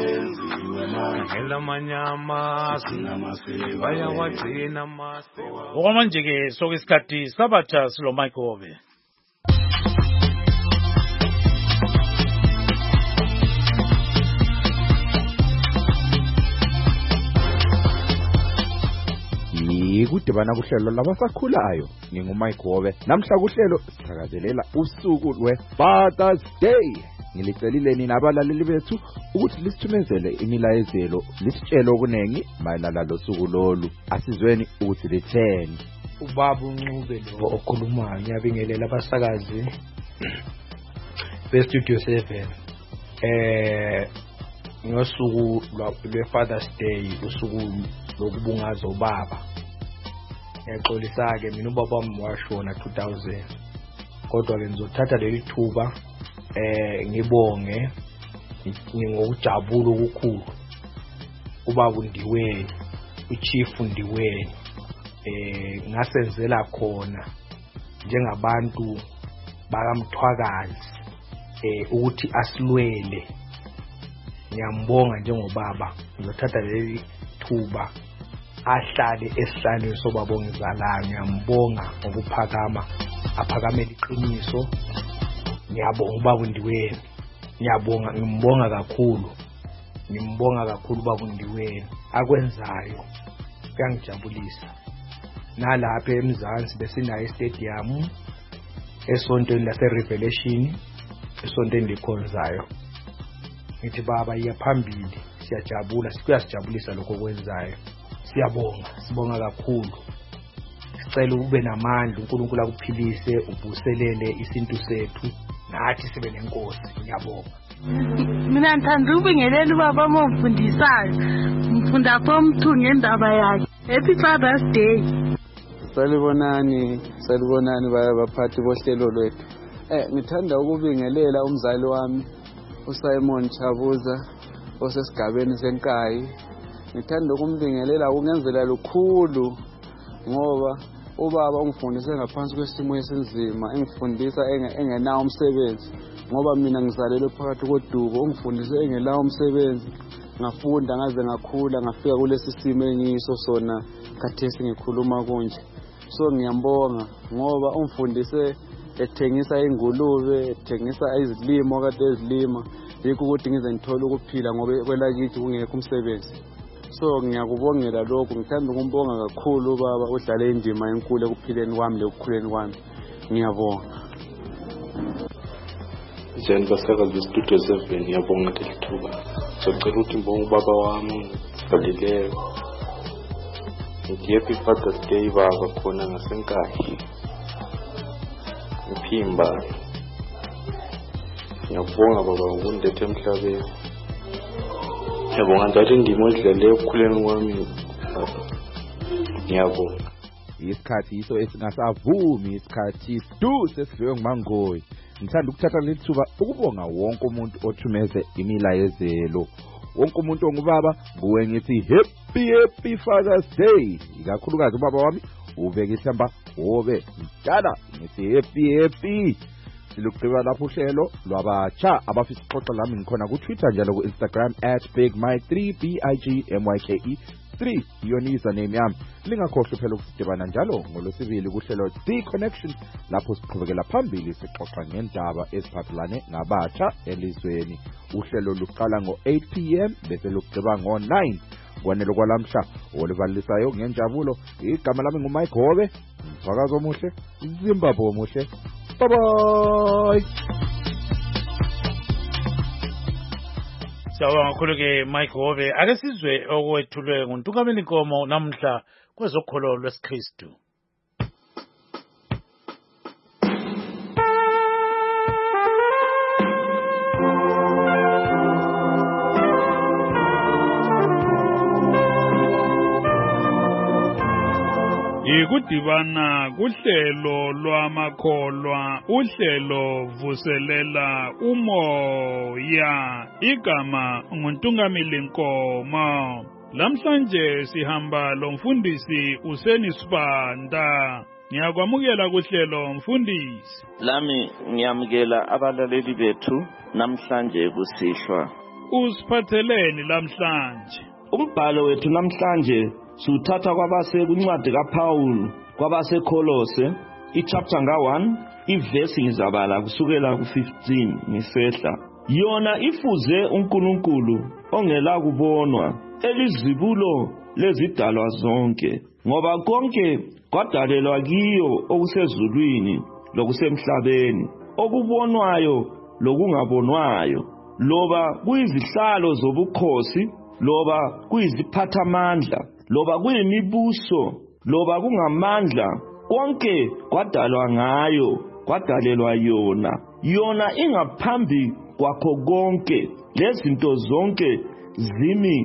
elamanyama bayawagcina amasiko okwamanje ke sokusikhathi sabatsha silo Michael. Ikudibana kuhlelo labasakhulayo ngingumike Hobe namhla kuhlelo sithakazelela usuku lweFathers Day ngilicelile nina abalaleli bethu ukuthi lisithumezele imilayezelo lisitshele okunengi mayelana losuku lolu asizweni ukuthi litheni. Ubaba uNcube lo okhulumayo ngiyabingelela abasakazi be Studio seven eh ngosuku lweFathers Day usuku lokubungaza ubaba. Ngiyaxolisa ke mina ubaba wami washona two thousand kodwa ke ngizothatha leli thuba eh ngibonge ngingokujabula okukhulu ubaba uNdiweni uChief Ndiweni eh ngasenzela khona njengabantu bakamthwakazi eh ukuthi asilwele. Ngiyambonga njengobaba ngizothatha leli thuba ahlale esihlalweni sobaba ongizalayo. Ngiyambonga ngokuphakama aphakamela iqiniso. Ngiyabonga ubaba uNdiweni ngiyabonga ngimbonga kakhulu ngimbonga kakhulu ubaba uNdiweni akwenzayo kuyangijabulisa. Nalapha eMzansi besinayo istadium esontweni lase Revelation esontweni likhonzayo. Ngithi baba iyaphambili siyajabula sikuyasijabulisa lokho kwenzayo. Siyabonga sibonga kakhulu. Sicela ube namandla uNkulunkulu akuphilise ubuselele isintu sethu nathi sibe nenkosi. Ngiyabonga. Mina ngithanda ukubingelela ubaba omfundisayo ngifunda pomthu ngendaba yakhe. Happy Father's Day. Salibonani salibonani baphathi bohlelo lwethu. Eh ngithanda ukubingelela umzali wami uSimon Chabuza osesigabeni senkayi. Ngithanda ukumbingelela ukungenzela lukhulu ngoba ubaba ungifundise ngaphansi kwesimo esinzima engifundisa engenawo umsebenzi ngoba mina ngizalelwe phakathi kodubo ungifundise engelawo umsebenzi ngafunda ngaze ngakhula ngafika kulesi simo engiyiso sona khathesi ngikhuluma konje. So ngiyambonga ngoba umfundise ethengisa ingulube, ethengisa izilimo kade ezilima, yikho ukuthi ngize ngithola ukuphila ngoba kwelakithi kungekho umsebenzi. So ngiyakubongela lokho, ngithanda ukumbonga kakhulu baba, udlale indima enkulu ekuphileni kwami lekukhuleni kwami. Ngiyabonga. Njani basakazi bestudio seven, ngiyabonga ngelithuba. Socela ukuthi ngibonge ubaba wami sibalileyo. Ngiye Father's Day baba khona ngasenkayi. Mphimba. Ngiyabonga baba ngundethe emhlabeni. Ngiyabonga njalo indima oyidlale ekukhuleni kwami. Ngiyabonga. Isikhathi iso esingasavumi, isikhathi stu sesidliwe nguMangoyi. Ngithanda ukuthatha lethuba ukubonga wonke umuntu othumeze imilayezelo. Wonke umuntu ongubaba kuwe ngithi happy happy Father's Day. Ikakhulukazi ubaba wami ubeke ihlamba obe mdala ngithi happy happy. Silugqiba lapho uhlelo lwabatsha abafisa ukuxoxa lami ngikhona ku Twitter njalo ku Instagram at big my three b i g m y k e three iyona username yami. Lingakhohlwa phela ukusidibana njalo ngolwesibili kuhlelo The Connection lapho siqhubekela phambili sixoxa ngendaba eziphathelane nabatsha elizweni. Uhlelo luqala ngo eight p m bese lugqiba ngo nine. Kwanele kwalamhla olivalisayo ngenjabulo. Igama lami nguMike Hobe. Mfakazi omuhle, Zimbabwe omuhle. Bye bye. Sawubona kakhulu ke Mike Hobe. Ake sizwe okwethulwe nguNtungameli Nkomo namhla kwezokholo lwesiKristu. Ikudibana kuhlelo lwamakholwa, uhlelo vuselela umoya. Igama nguNtungameli Nkomo. Lamhlanje sihamba lomfundisi Useni Sibanda. Ngiyakwamukela kuhlelo mfundisi. Lami ngiyamukela abalaleli bethu namhlanje kusihlwa. Usiphatheleni lamhlanje? Umbhalo wethu namhlanje suthatha kwabase kuncwadi kaPaul kwabase Kolose ichapter nga one ivesi ngizabala kusukela ku fifteen ngisehla. Yona ifuze uNkulunkulu ongela kubonwa elizibulo lezidalwa zonke, ngoba konke kwadalelwa kiyo okusezulwini lokusemhlabeni, okubonwayo lokungabonwayo, loba kuyizihlalo zobukhosi, loba kuyiziphathamandla, loba kuyimibuso, loba kungamandla, konke kwadalwa ngayo, kwadalelwa yona. Yona ingaphambi kwakho konke, lezinto zonke zimi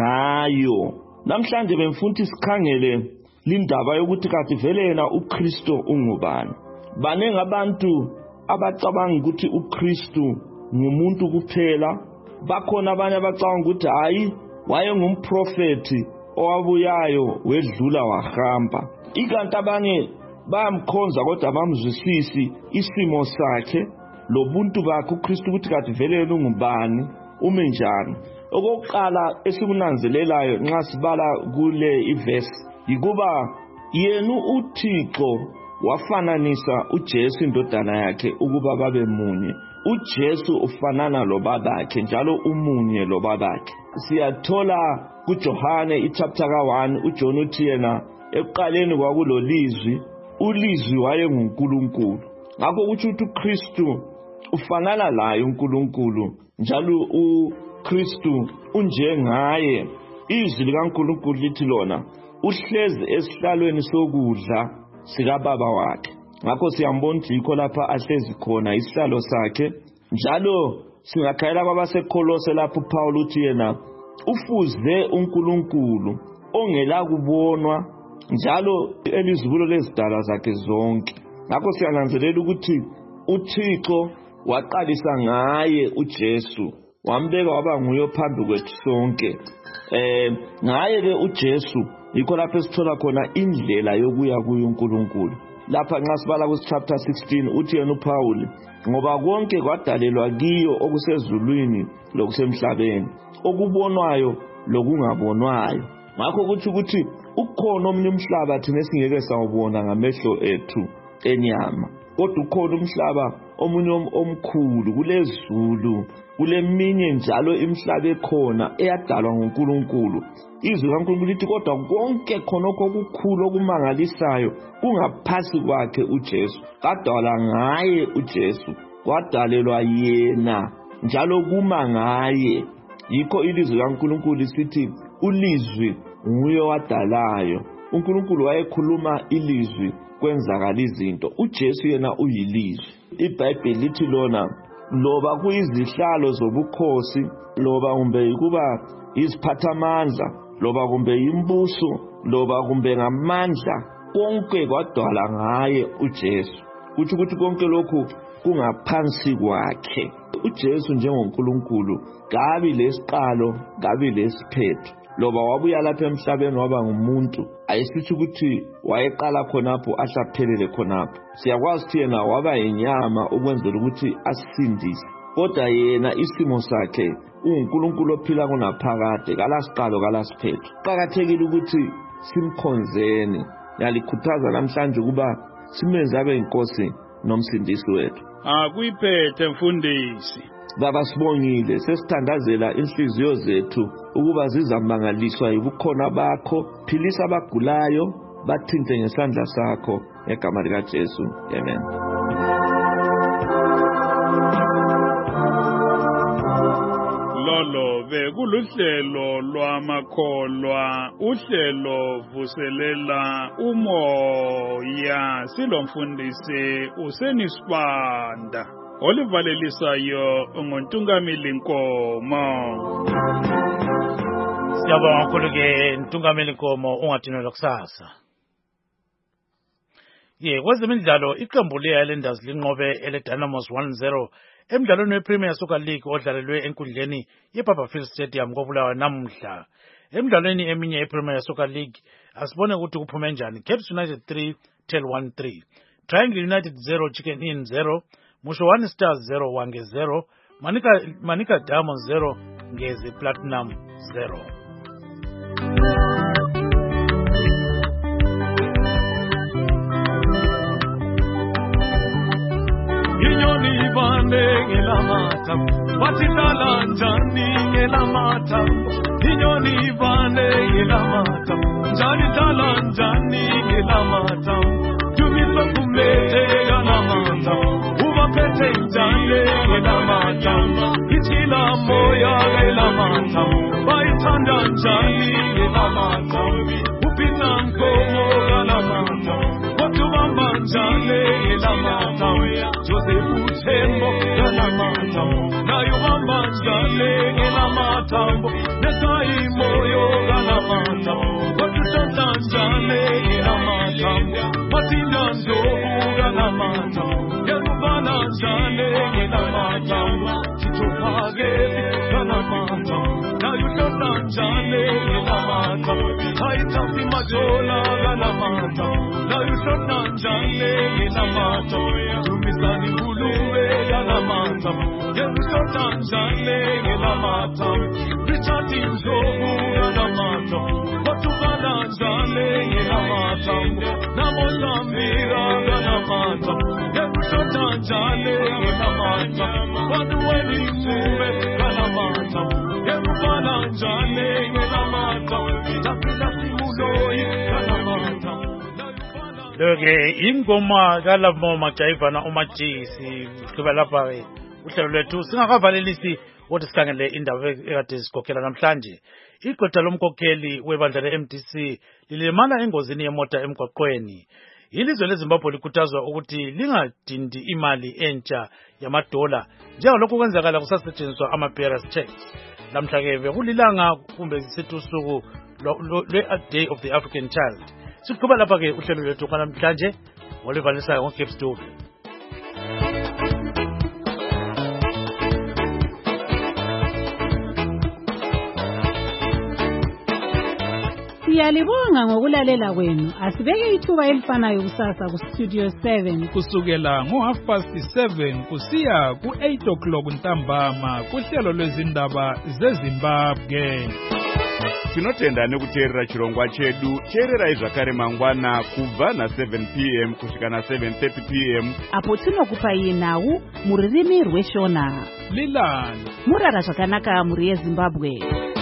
ngayo. Namhlanje bemfuthi sikhangele lindaba yokuthi kathi vele yena uKristu ungubani. Banenge abantu abacabanga ukuthi uKristu ngumuntu kuphela, bakhona abanye abacabanga ukuthi hayi waye ngumprofeti owabuyayo wedlula wahamba. Ikanti abanye bayamkhonza kodwa bamzwisisi isimo sakhe lobuntu bakhe uKristu ukuthi kathi vele ungubani, ume njani. Okokuqala esikunanzelelayo nxa sibala kule ivesi yikuba yena uThixo wafananisa uJesu indodana yakhe ukuba babe munye. uJesu ufanana lobabakhe njalo umunye lobabakhe. Siyathola kuJohane ichapter ka one uJohn uthi yena ekuqaleni kwakulolizwi, ulizwi waye nguNkulunkulu. Ngakho uthi uKristu ufanana laye uNkulunkulu, njalo uKristu unjengaye. Izwi likaNkulunkulu lithi lona uhlezi esihlalweni sokudla sikababa wakhe. Ngakho siyambona ukuthi yikho lapha ahlezi khona isihlalo sakhe. Njalo singakhayela kwabaseKolose lapho uPaul uthi yena ufuze uNkulunkulu ongela kubonwa njalo elizibulo lezidalwa zakhe zonke. Ngakho siyananzelela ukuthi uThixo waqalisa ngaye uJesu, wambeka waba nguye phambi kwethu sonke. Eh ngaye ke uJesu yikho lapho esithola khona indlela yokuya kuye uNkulunkulu. lapha nxa sibala ku chapter sixteen uthi yena uPaul ngoba konke kwadalelwa kiyo okusezulwini lokusemhlabeni okubonwayo lokungabonwayo ngakho kuthi ukuthi ukhona omnye umhlaba thina singeke sawubona ngamehlo ethu enyama kodwa ukhona umhlaba omunye omkhulu kulezulu kuleminye njalo imihlaba ekhona eyadalwa nguNkulunkulu izwi kaNkulunkulu lithi kodwa konke khonokho okukhulu okumangalisayo kungaphasi kwakhe uJesu kadala ngaye uJesu kwadalelwa yena njalo kuma ngaye yikho ilizwi kaNkulunkulu lisithi ulizwi nguye wadalayo uNkulunkulu wayekhuluma ilizwi kwenzakala izinto uJesu yena uyilizwi iBhayibheli lithi lona loba kuyizihlalo zobukhosi loba kumbe kuba iziphathamandla loba kumbe imbuso loba kumbe ngamandla konke kwadala ngaye uJesu kuthi ukuthi konke lokhu kungaphansi kwakhe uJesu njengoNkulunkulu kabi lesiqalo kabi lesiphetho loba wabuya lapha emhlabeni waba ngumuntu ayisithi ukuthi wayeqala khonapho ahlaphelele khonapho siyakwazi ukuthi yena waba inyama ukwenzela ukuthi asindise kodwa yena isimo sakhe uNkulunkulu ophila kunaphakade kalasiqalo kalasiphetho qhakathekile ukuthi simkhonzeni yalikhuthaza namhlanje kuba simenze abe inkosi nomsindisi wethu akuyiphethe mfundisi baba sibongile sesithandazela inhliziyo zethu ukuba zizamangaliswa yibukhona bakho philisa abagulayo bathinte ngesandla sakho ngegama likaJesu amen lolo bekuluhlelo lwamakholwa uhlelo vuselela umoya silomfundisi usenisibanda olivalelisayo ngontungameli Nkomo. Siyabonga kakhulu ke Ntungameli Nkomo ungadinelwa kusasa. Ye kwezemidlalo iqembu leHighlanders linqobe ele Dynamos one zero emidlalweni wePremier Soccer League odlalelwe enkundleni yeBarberfield Stadium koBulawayo namuhla. Emidlalweni eminye yePremier Soccer League asibone ukuthi kuphume njani. Caps United three Tel one three, Triangle United zero Chicken Inn zero, Musho one Stars zero Wange zero, Manika Manika Diamonds zero Ngezi Platinum zero. Inyoni bande ngelamata batidala njani ngelamata Inyoni bande ngelamata njani dala njani ngelamata Tumisa kumete ngelamata uba pete njani ngelamata Ichila moya ngelamata baitanda njani ngelamata Upina nkomo ngelamata Watu bamba njani ngelamata Joseph Tembo galamata na yubamba njale galamata nesai moyo galamata watutanta njale galamata matinda ndobu galamata yerubana njale galamata chitupage galamata na yutota njale galamata haitafi majola galamata na yutota njale galamata tumisani buluwe galamata yerutota njale galamata richati njobu galamata watubana njale galamata namozambira galamata yerutota njale galamata waduweni muwe galamata yerubana njale galamata tapila simuloyi galamata Loke ingoma kalabo majayivana umajisi kuba lapha ke uhlelo lwethu singakavalelisi ukuthi sikhangele indaba ekade sikhokhela namhlanje. Igqwetha lomkhokheli webandla le-M D C lilemana engozini yemota emgwaqweni. Ilizwe leZimbabwe likhuthazwa ukuthi lingadindi imali entsha yamadola njengalokho kwenzakala kusasetshenziswa ama-bearers checks. Namhla ke bekulilanga kumbe sithi usuku lwe-Day of the African Child. Siqhuba lapha ke uhlelo lwethu namhlanje ngolivalisayo ngoGibbs Dube. Siyalibonga ngokulalela kwenu. Asibeke ithuba elifanayo kusasa ku Studio seven. Kusukela ngo half past seven kusiya ku eight o'clock ntambama kuhlelo lwezindaba zeZimbabwe. Tinotenda nekuteerera chirongwa chedu. Teererai zvakare mangwana kubva na seven p m kusvika na seven thirty p m apo tinokupai nhau mururimi rweshona. Lilani murara zvakanaka muri yeZimbabwe.